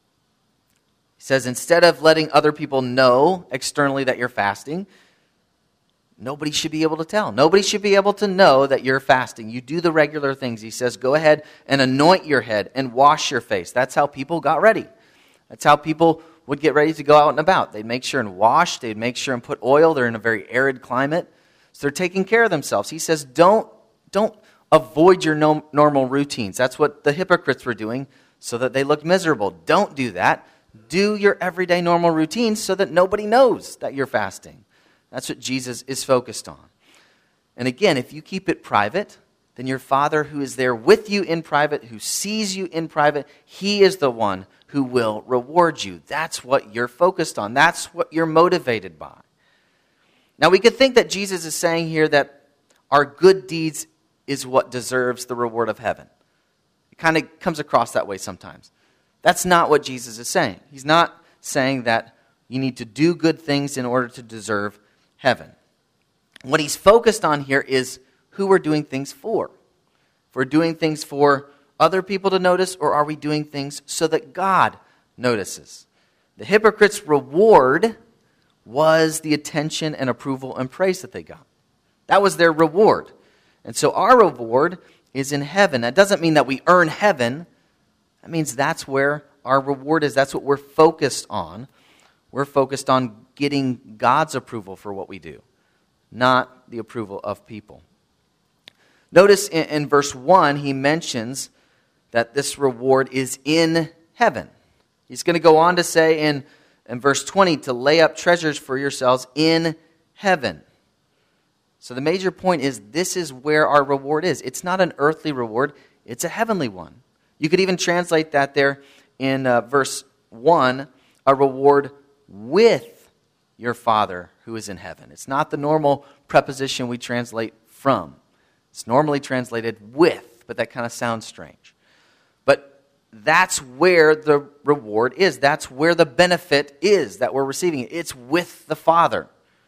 He says, instead of letting other people know externally that you're fasting, nobody should be able to tell. Nobody should be able to know that you're fasting. You do the regular things. He says, go ahead and anoint your head and wash your face. That's how people got ready. That's how people would get ready to go out and about. They'd make sure and wash. They'd make sure and put oil. They're in a very arid climate. So they're taking care of themselves. He says, don't, don't avoid your no, normal routines. That's what the hypocrites were doing so that they looked miserable. Don't do that. Do your everyday normal routines so that nobody knows that you're fasting. That's what Jesus is focused on. And again, if you keep it private, then your Father who is there with you in private, who sees you in private, He is the one who will reward you. That's what you're focused on. That's what you're motivated by. Now, we could think that Jesus is saying here that our good deeds is what deserves the reward of heaven. It kind of comes across that way sometimes. That's not what Jesus is saying. He's not saying that you need to do good things in order to deserve heaven. what he's focused on here is who we're doing things for. If we're doing things for other people to notice, or are we doing things so that God notices? The hypocrites' reward was the attention and approval and praise that they got. That was their reward. And so our reward is in heaven. That doesn't mean that we earn heaven. That means that's where our reward is. That's what we're focused on. We're focused on getting God's approval for what we do, not the approval of people. Notice in, in verse one, he mentions that this reward is in heaven. He's going to go on to say in, in verse twenty, to lay up treasures for yourselves in heaven. So the major point is this is where our reward is. It's not an earthly reward, it's a heavenly one. You could even translate that there in uh, verse one, a reward with your Father who is in heaven. It's not the normal preposition we translate from. It's normally translated with, but that kind of sounds strange. But that's where the reward is. That's where the benefit is that we're receiving. It's with the Father.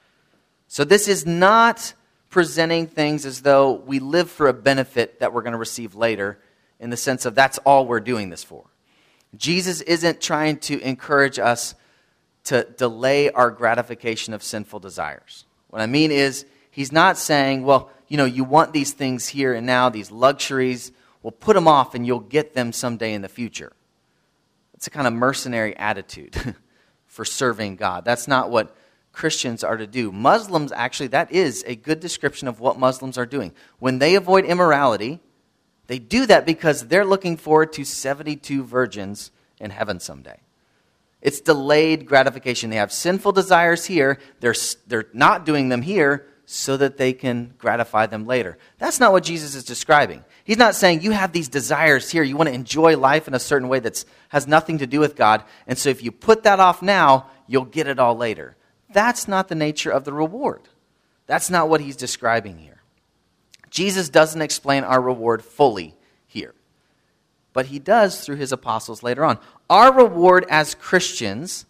So this is not presenting things as though we live for a benefit that we're going to receive later, in the sense of that's all we're doing this for. Jesus isn't trying to encourage us to delay our gratification of sinful desires. What I mean is, he's not saying, well, you know, you want these things here and now, these luxuries, well, put them off and you'll get them someday in the future. It's a kind of mercenary attitude for serving God. That's not what Christians are to do. Muslims, actually, that is a good description of what Muslims are doing. When they avoid immorality, they do that because they're looking forward to seventy-two virgins in heaven someday. It's delayed gratification. They have sinful desires here. They're, they're not doing them here so that they can gratify them later. That's not what Jesus is describing. He's not saying you have these desires here. You want to enjoy life in a certain way that has nothing to do with God. And so if you put that off now, you'll get it all later. That's not the nature of the reward. That's not what he's describing here. Jesus doesn't explain our reward fully here, but he does through his apostles later on. Our reward as Christians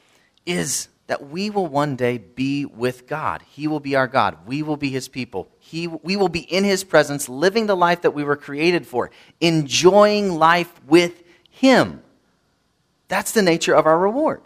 is that we will one day be with God. He will be our God. We will be his people. He, we will be in his presence, living the life that we were created for, enjoying life with him. That's the nature of our reward.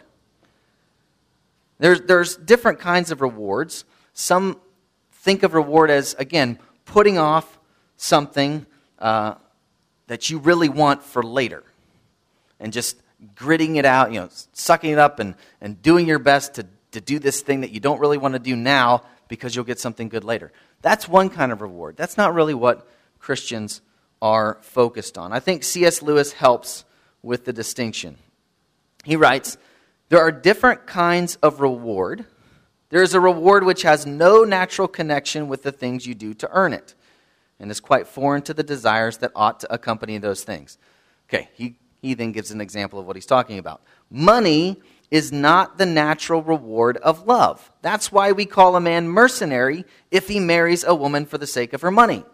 There's, there's different kinds of rewards. Some think of reward as, again, putting off something uh, that you really want for later. And just gritting it out, you know, sucking it up and, and doing your best to, to do this thing that you don't really want to do now because you'll get something good later. That's one kind of reward. That's not really what Christians are focused on. I think C S Lewis helps with the distinction. He writes, there are different kinds of reward. There is a reward which has no natural connection with the things you do to earn it, and is quite foreign to the desires that ought to accompany those things. Okay, he, he then gives an example of what he's talking about. Money is not the natural reward of love. That's why we call a man mercenary if he marries a woman for the sake of her money.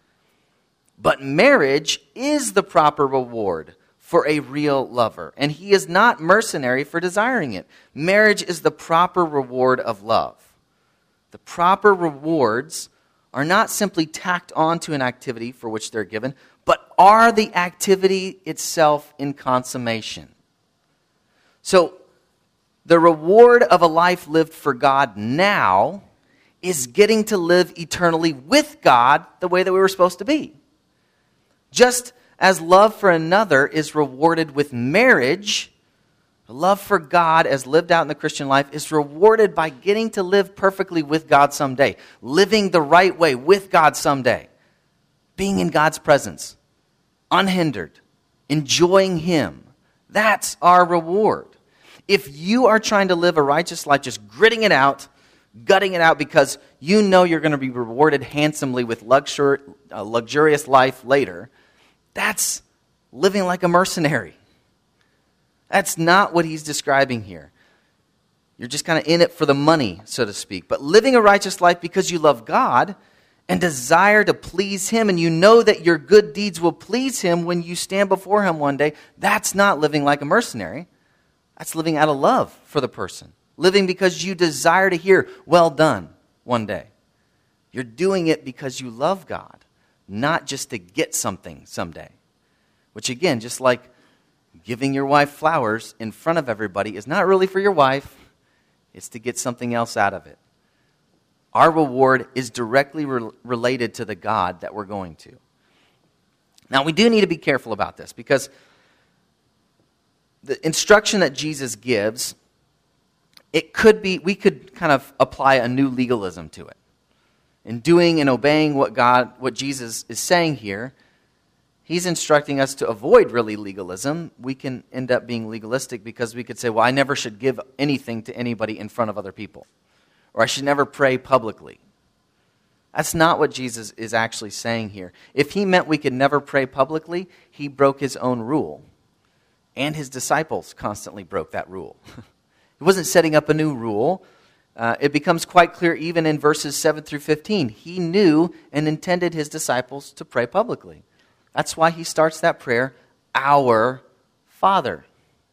But marriage is the proper reward for a real lover, and he is not mercenary for desiring it. Marriage is the proper reward of love. The proper rewards are not simply tacked onto an activity for which they're given, but are the activity itself in consummation. So, the reward of a life lived for God now is getting to live eternally with God the way that we were supposed to be. Just as love for another is rewarded with marriage, love for God as lived out in the Christian life is rewarded by getting to live perfectly with God someday, living the right way with God someday, being in God's presence, unhindered, enjoying him. That's our reward. If you are trying to live a righteous life, just gritting it out, gutting it out because you know you're going to be rewarded handsomely with luxur- a luxurious life later, that's living like a mercenary. That's not what he's describing here. You're just kind of in it for the money, so to speak. But living a righteous life because you love God and desire to please him, and you know that your good deeds will please him when you stand before him one day, that's not living like a mercenary. That's living out of love for the person. Living because you desire to hear, well done, one day. You're doing it because you love God, not just to get something someday. Which again, just like giving your wife flowers in front of everybody is not really for your wife. It's to get something else out of it. Our reward is directly re- related to the God that we're going to. Now, we do need to be careful about this because the instruction that Jesus gives, it could be, we could kind of apply a new legalism to it. In doing and obeying what God, what Jesus is saying here, he's instructing us to avoid really legalism. We can end up being legalistic because we could say, well, I never should give anything to anybody in front of other people. Or I should never pray publicly. That's not what Jesus is actually saying here. If he meant we could never pray publicly, he broke his own rule. And his disciples constantly broke that rule. He wasn't setting up a new rule. Uh, it becomes quite clear even in verses seven through fifteen. He knew and intended his disciples to pray publicly. That's why he starts that prayer, Our Father.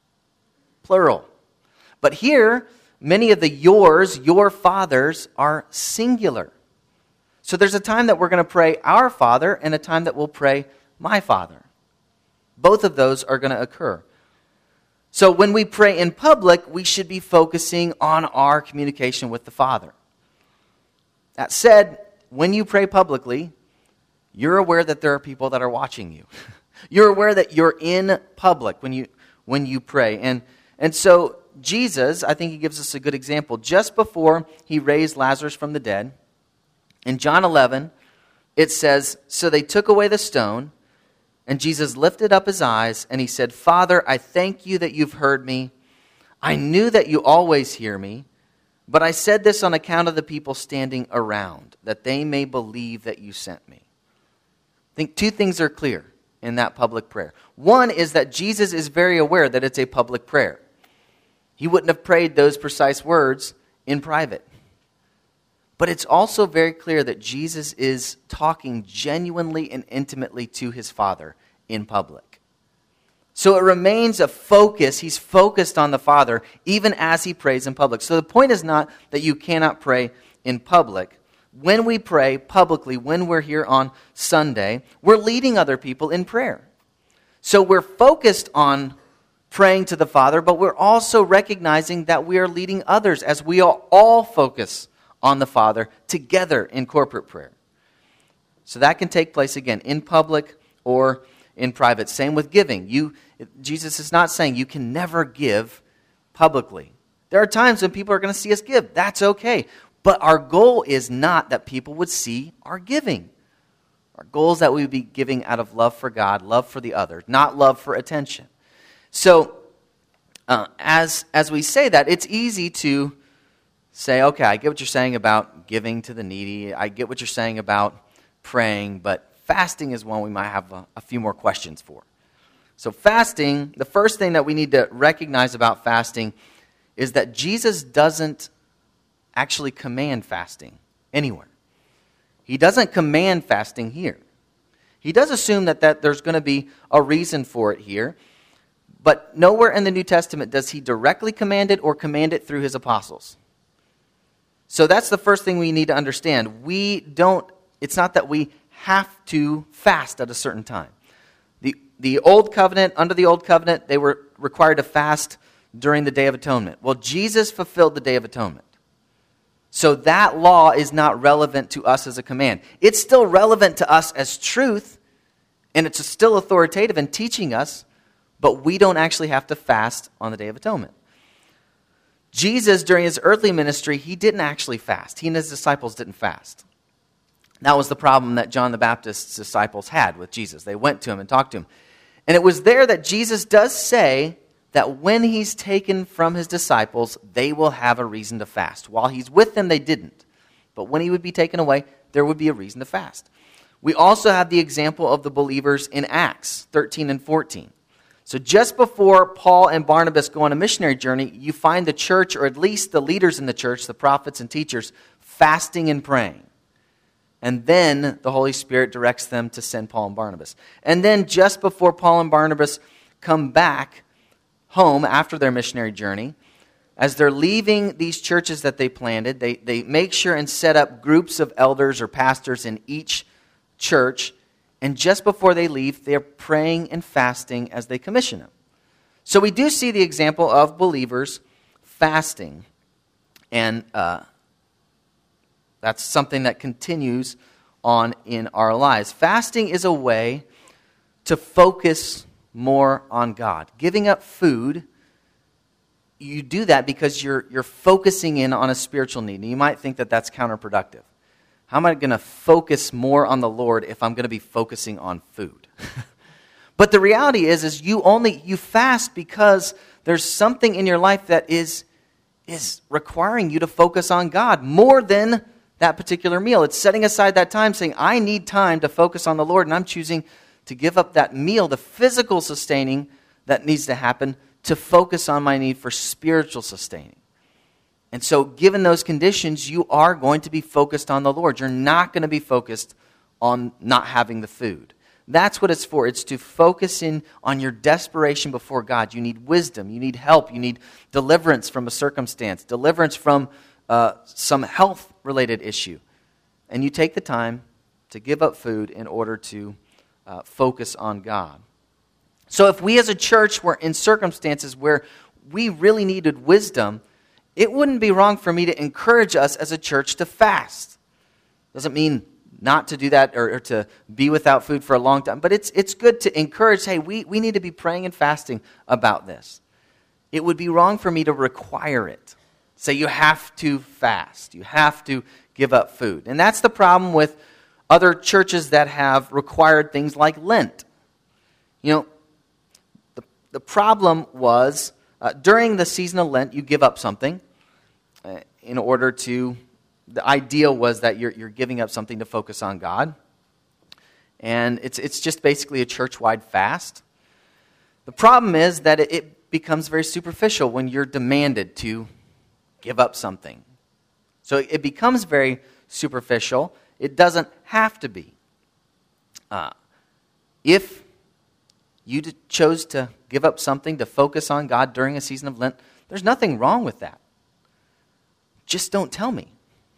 Plural. But here, many of the yours, your fathers, are singular. So there's a time that we're going to pray our Father and a time that we'll pray my Father. Both of those are going to occur. So when we pray in public, we should be focusing on our communication with the Father. That said, when you pray publicly, you're aware that there are people that are watching you. You're aware that you're in public when you when you pray. And, and so Jesus, I think he gives us a good example. Just before he raised Lazarus from the dead, in John eleven, it says, so they took away the stone, and Jesus lifted up his eyes, and he said, Father, I thank you that you've heard me. I knew that you always hear me, but I said this on account of the people standing around, that they may believe that you sent me. I think two things are clear in that public prayer. One is that Jesus is very aware that it's a public prayer. He wouldn't have prayed those precise words in private. But it's also very clear that Jesus is talking genuinely and intimately to his Father in public. So it remains a focus. He's focused on the Father even as he prays in public. So the point is not that you cannot pray in public. When we pray publicly, when we're here on Sunday, we're leading other people in prayer. So we're focused on praying to the Father, but we're also recognizing that we are leading others as we all, all focus on the Father together in corporate prayer. So that can take place again in public or in private. Same with giving. You, Jesus is not saying you can never give publicly. There are times when people are going to see us give. That's okay. But our goal is not that people would see our giving. Our goal is that we would be giving out of love for God, love for the other, not love for attention. So uh, as as we say that, it's easy to say, okay, I get what you're saying about giving to the needy. I get what you're saying about praying, but fasting is one we might have a, a few more questions for. So fasting, the first thing that we need to recognize about fasting is that Jesus doesn't actually command fasting anywhere. He doesn't command fasting here. He does assume that, that there's going to be a reason for it here, but nowhere in the New Testament does he directly command it or command it through his apostles. So that's the first thing we need to understand. We don't, it's not that we have to fast at a certain time. The, the Old Covenant, under the Old Covenant, they were required to fast during the Day of Atonement. Well, Jesus fulfilled the Day of Atonement. So that law is not relevant to us as a command. It's still relevant to us as truth, and it's still authoritative in teaching us, but we don't actually have to fast on the Day of Atonement. Jesus, during his earthly ministry, he didn't actually fast. He and his disciples didn't fast. That was the problem that John the Baptist's disciples had with Jesus. They went to him and talked to him. And it was there that Jesus does say that when he's taken from his disciples, they will have a reason to fast. While he's with them, they didn't. But when he would be taken away, there would be a reason to fast. We also have the example of the believers in Acts thirteen and fourteen. So just before Paul and Barnabas go on a missionary journey, you find the church, or at least the leaders in the church, the prophets and teachers, fasting and praying. And then the Holy Spirit directs them to send Paul and Barnabas. And then just before Paul and Barnabas come back home after their missionary journey, as they're leaving these churches that they planted, they, they make sure and set up groups of elders or pastors in each church. And just before they leave, they're praying and fasting as they commission them. So we do see the example of believers fasting. And uh, that's something that continues on in our lives. Fasting is a way to focus more on God. Giving up food, you do that because you're you're focusing in on a spiritual need. And you might think that that's counterproductive. How am I going to focus more on the Lord if I'm going to be focusing on food? But the reality is, is you only you fast because there's something in your life that is is requiring you to focus on God more than that particular meal. It's setting aside that time, saying, I need time to focus on the Lord, and I'm choosing to give up that meal, the physical sustaining that needs to happen, to focus on my need for spiritual sustaining. And so, given those conditions, you are going to be focused on the Lord. You're not going to be focused on not having the food. That's what it's for. It's to focus in on your desperation before God. You need wisdom. You need help. You need deliverance from a circumstance, deliverance from uh, some health-related issue. And you take the time to give up food in order to uh, focus on God. So if we as a church were in circumstances where we really needed wisdom, it wouldn't be wrong for me to encourage us as a church to fast. Doesn't mean not to do that or, or to be without food for a long time, but it's it's good to encourage, hey, we, we need to be praying and fasting about this. It would be wrong for me to require it. Say you have to fast. You have to give up food. And that's the problem with other churches that have required things like Lent. You know, the, the problem was uh, during the season of Lent, you give up something uh, in order to, the idea was that you're, you're giving up something to focus on God. And it's it's just basically a church-wide fast. The problem is that it, it becomes very superficial when you're demanded to give up something. So it becomes very superficial. It doesn't have to be. Uh, if you d- chose to give up something to focus on God during a season of Lent, there's nothing wrong with that. Just don't tell me.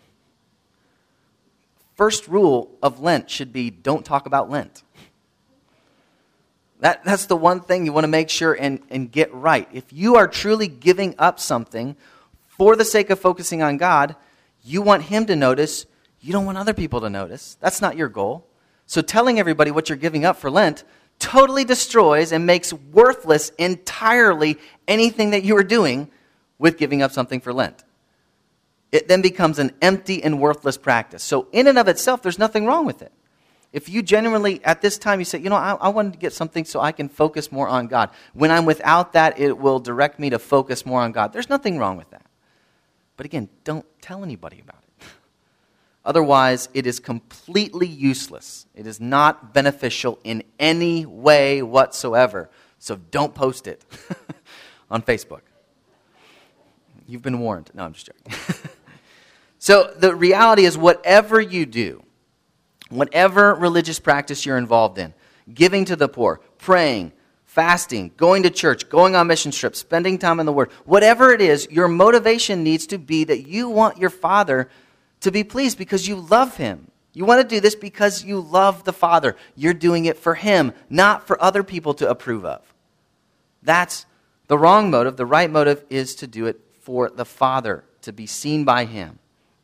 First rule of Lent should be don't talk about Lent. That, that's the one thing you want to make sure and, and get right. If you are truly giving up something for the sake of focusing on God, you want Him to notice. You don't want other people to notice. That's not your goal. So telling everybody what you're giving up for Lent totally destroys and makes worthless entirely anything that you are doing with giving up something for Lent. It then becomes an empty and worthless practice. So in and of itself, there's nothing wrong with it. If you genuinely, at this time, you say, you know, I, I wanted to get something so I can focus more on God. When I'm without that, it will direct me to focus more on God. There's nothing wrong with that. But again, don't tell anybody about it. Otherwise, it is completely useless. It is not beneficial in any way whatsoever. So don't post it on Facebook. You've been warned. No, I'm just joking. So the reality is whatever you do, whatever religious practice you're involved in, giving to the poor, praying, fasting, going to church, going on mission trips, spending time in the Word, whatever it is, your motivation needs to be that you want your Father to be pleased because you love Him. You want to do this because you love the Father. You're doing it for Him, not for other people to approve of. That's the wrong motive. The right motive is to do it for the Father, to be seen by Him.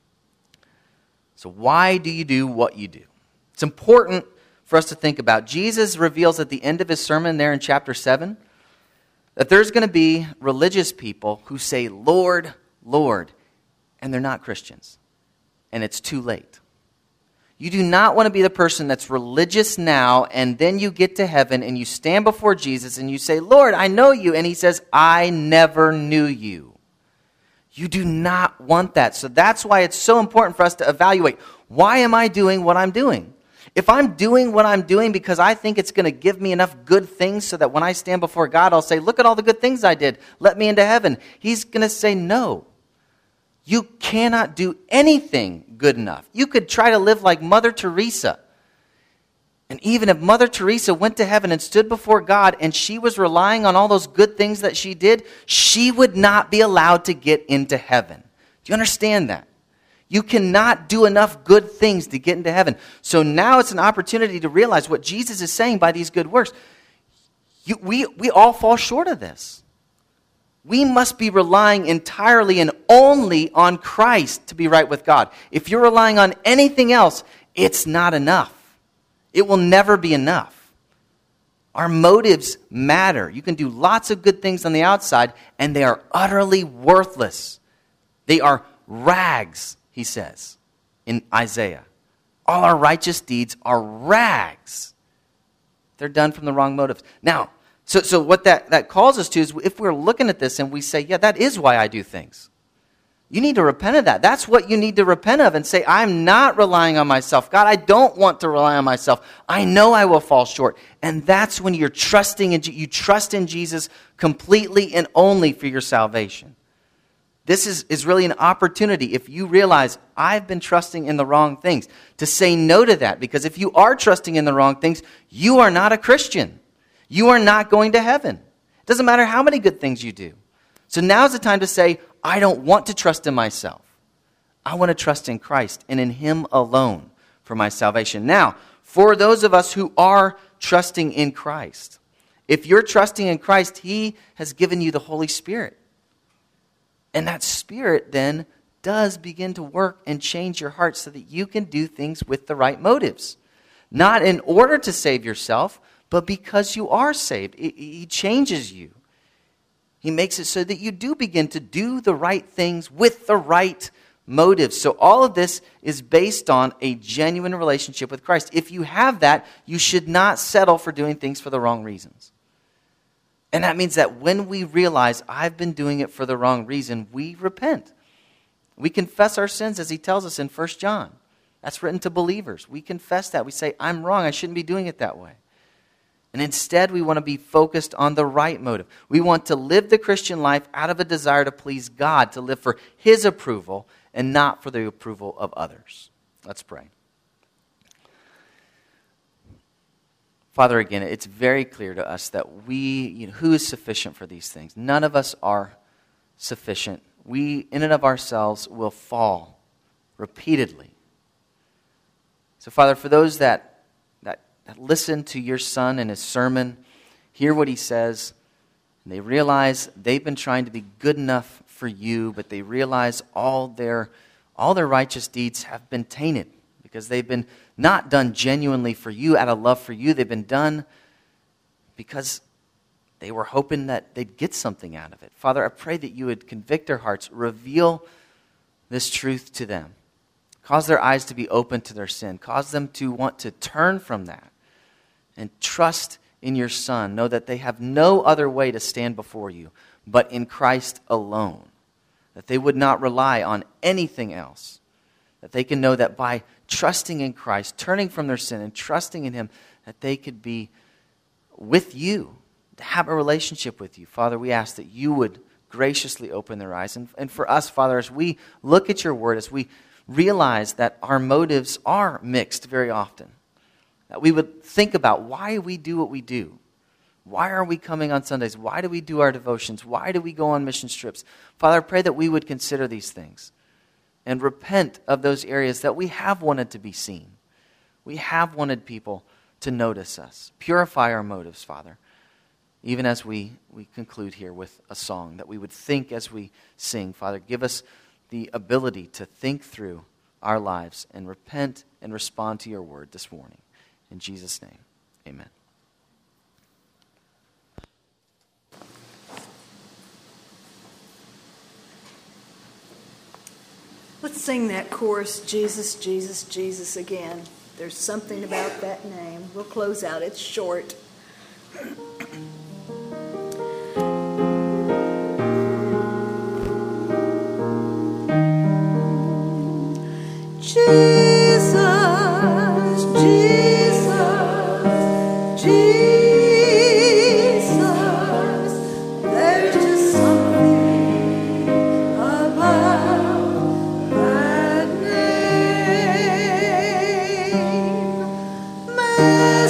So why do you do what you do? It's important for us to think about. Jesus reveals at the end of His sermon there in chapter seven that there's going to be religious people who say, Lord, Lord, and they're not Christians. And it's too late. You do not want to be the person that's religious now, and then you get to heaven and you stand before Jesus and you say, Lord, I know you. And He says, I never knew you. You do not want that. So that's why it's so important for us to evaluate, why am I doing what I'm doing? If I'm doing what I'm doing because I think it's going to give me enough good things so that when I stand before God, I'll say, look at all the good things I did. Let me into heaven. He's going to say, no. You cannot do anything good enough. You could try to live like Mother Teresa. And even if Mother Teresa went to heaven and stood before God and she was relying on all those good things that she did, she would not be allowed to get into heaven. Do you understand that? You cannot do enough good things to get into heaven. So now it's an opportunity to realize what Jesus is saying by these good works. You, we, we all fall short of this. We must be relying entirely and only on Christ to be right with God. If you're relying on anything else, it's not enough. It will never be enough. Our motives matter. You can do lots of good things on the outside, and they are utterly worthless. They are rags, he says in Isaiah. All our righteous deeds are rags. They're done from the wrong motives. Now, so, so what that, that calls us to is if we're looking at this and we say, yeah, that is why I do things. You need to repent of that. That's what you need to repent of and say, I'm not relying on myself. God, I don't want to rely on myself. I know I will fall short. And that's when you're trusting in, you trust in Jesus completely and only for your salvation. This is, is really an opportunity, if you realize I've been trusting in the wrong things, to say no to that. Because if you are trusting in the wrong things, you are not a Christian. You are not going to heaven. It doesn't matter how many good things you do. So now's the time to say, I don't want to trust in myself. I want to trust in Christ and in Him alone for my salvation. Now, for those of us who are trusting in Christ, if you're trusting in Christ, He has given you the Holy Spirit. And that Spirit then does begin to work and change your heart so that you can do things with the right motives. Not in order to save yourself, but because you are saved. He changes you. He makes it so that you do begin to do the right things with the right motives. So all of this is based on a genuine relationship with Christ. If you have that, you should not settle for doing things for the wrong reasons. And that means that when we realize I've been doing it for the wrong reason, we repent. We confess our sins as he tells us in First John. That's written to believers. We confess that. We say, I'm wrong. I shouldn't be doing it that way. And instead, we want to be focused on the right motive. We want to live the Christian life out of a desire to please God, to live for His approval and not for the approval of others. Let's pray. Father, again, it's very clear to us that we, you know, who is sufficient for these things? None of us are sufficient. We, in and of ourselves, will fall repeatedly. So, Father, for those that listen to your Son and His sermon, hear what He says, and they realize they've been trying to be good enough for you, but they realize all their all their righteous deeds have been tainted because they've been not done genuinely for you, out of love for you. They've been done because they were hoping that they'd get something out of it. Father, I pray that you would convict their hearts, reveal this truth to them. Cause their eyes to be open to their sin. Cause them to want to turn from that and trust in your Son. Know that they have no other way to stand before you but in Christ alone. That they would not rely on anything else. That they can know that by trusting in Christ, turning from their sin and trusting in Him, that they could be with you, to have a relationship with you. Father, we ask that you would graciously open their eyes. And, and for us, Father, as we look at your word, as we realize that our motives are mixed very often, that we would think about why we do what we do. Why are we coming on Sundays? Why do we do our devotions? Why do we go on mission trips? Father, I pray that we would consider these things and repent of those areas that we have wanted to be seen. We have wanted people to notice us. Purify our motives, Father, even as we, we conclude here with a song, that we would think as we sing. Father, give us the ability to think through our lives and repent and respond to your word this morning. In Jesus' name, amen. Let's sing that chorus, Jesus, Jesus, Jesus, again. There's something about that name. We'll close out. It's short. Jesus, Jesus, Jesus, there's just something about that name.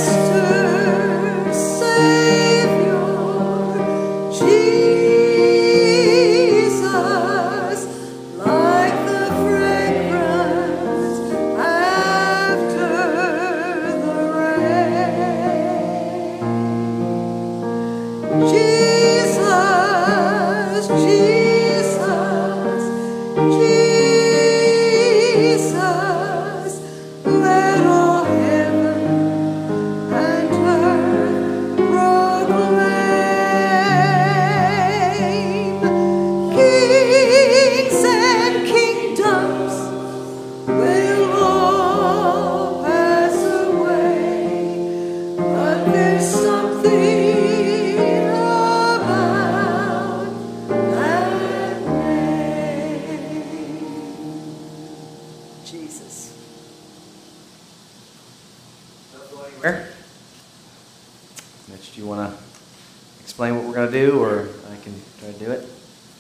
explain what we're going to do, or I can try to do it?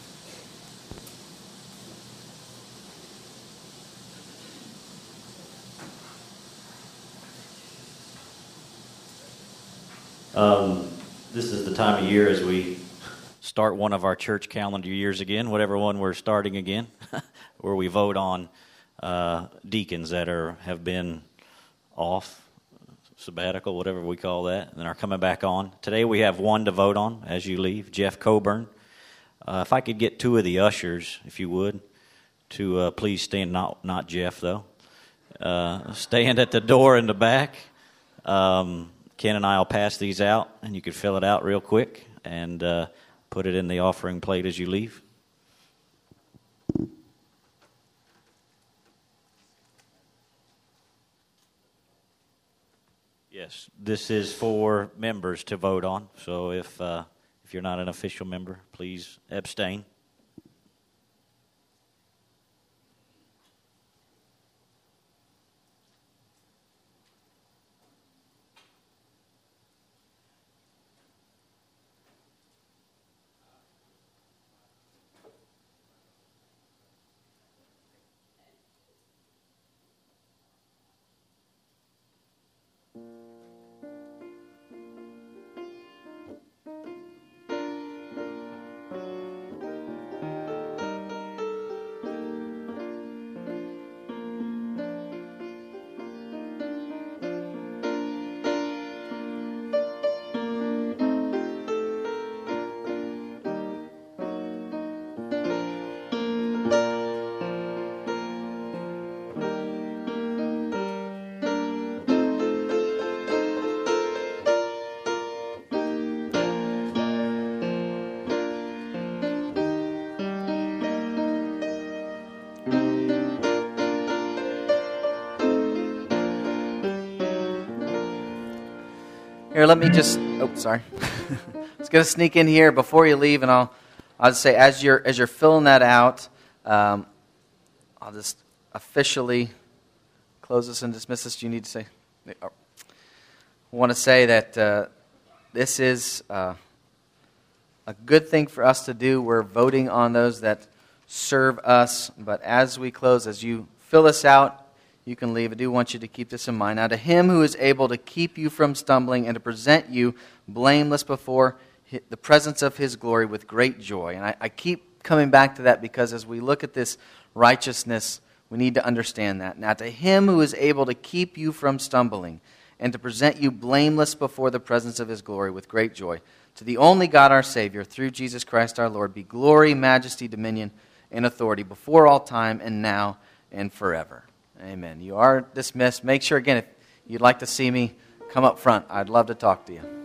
Um, this is the time of year as we start one of our church calendar years again, whatever one we're starting again, where we vote on uh, deacons that are have been off, sabbatical, whatever we call that, and are coming back on. Today we have one to vote on as you leave, Jeff Coburn. Uh, if I could get two of the ushers, if you would, to uh, please stand, not not Jeff though, uh, stand at the door in the back. Um, Ken and I will pass these out, and you can fill it out real quick and uh, put it in the offering plate as you leave. Yes, this is for members to vote on, so if uh, if you're not an official member, please abstain. Here, let me just, oh, sorry. I was going to sneak in here before you leave, and I'll, I'll just say, as you're, as you're filling that out, um, I'll just officially close this and dismiss this. Do you need to say? I want to say that uh, this is uh, a good thing for us to do. We're voting on those that serve us, but as we close, as you fill this out, you can leave. I do want you to keep this in mind. Now, to him who is able to keep you from stumbling and to present you blameless before the presence of his glory with great joy. And I, I keep coming back to that because as we look at this righteousness, we need to understand that. Now, to him who is able to keep you from stumbling and to present you blameless before the presence of his glory with great joy, to the only God our Savior, through Jesus Christ our Lord, be glory, majesty, dominion, and authority before all time and now and forever. Amen. You are dismissed. Make sure, again, if you'd like to see me, come up front. I'd love to talk to you.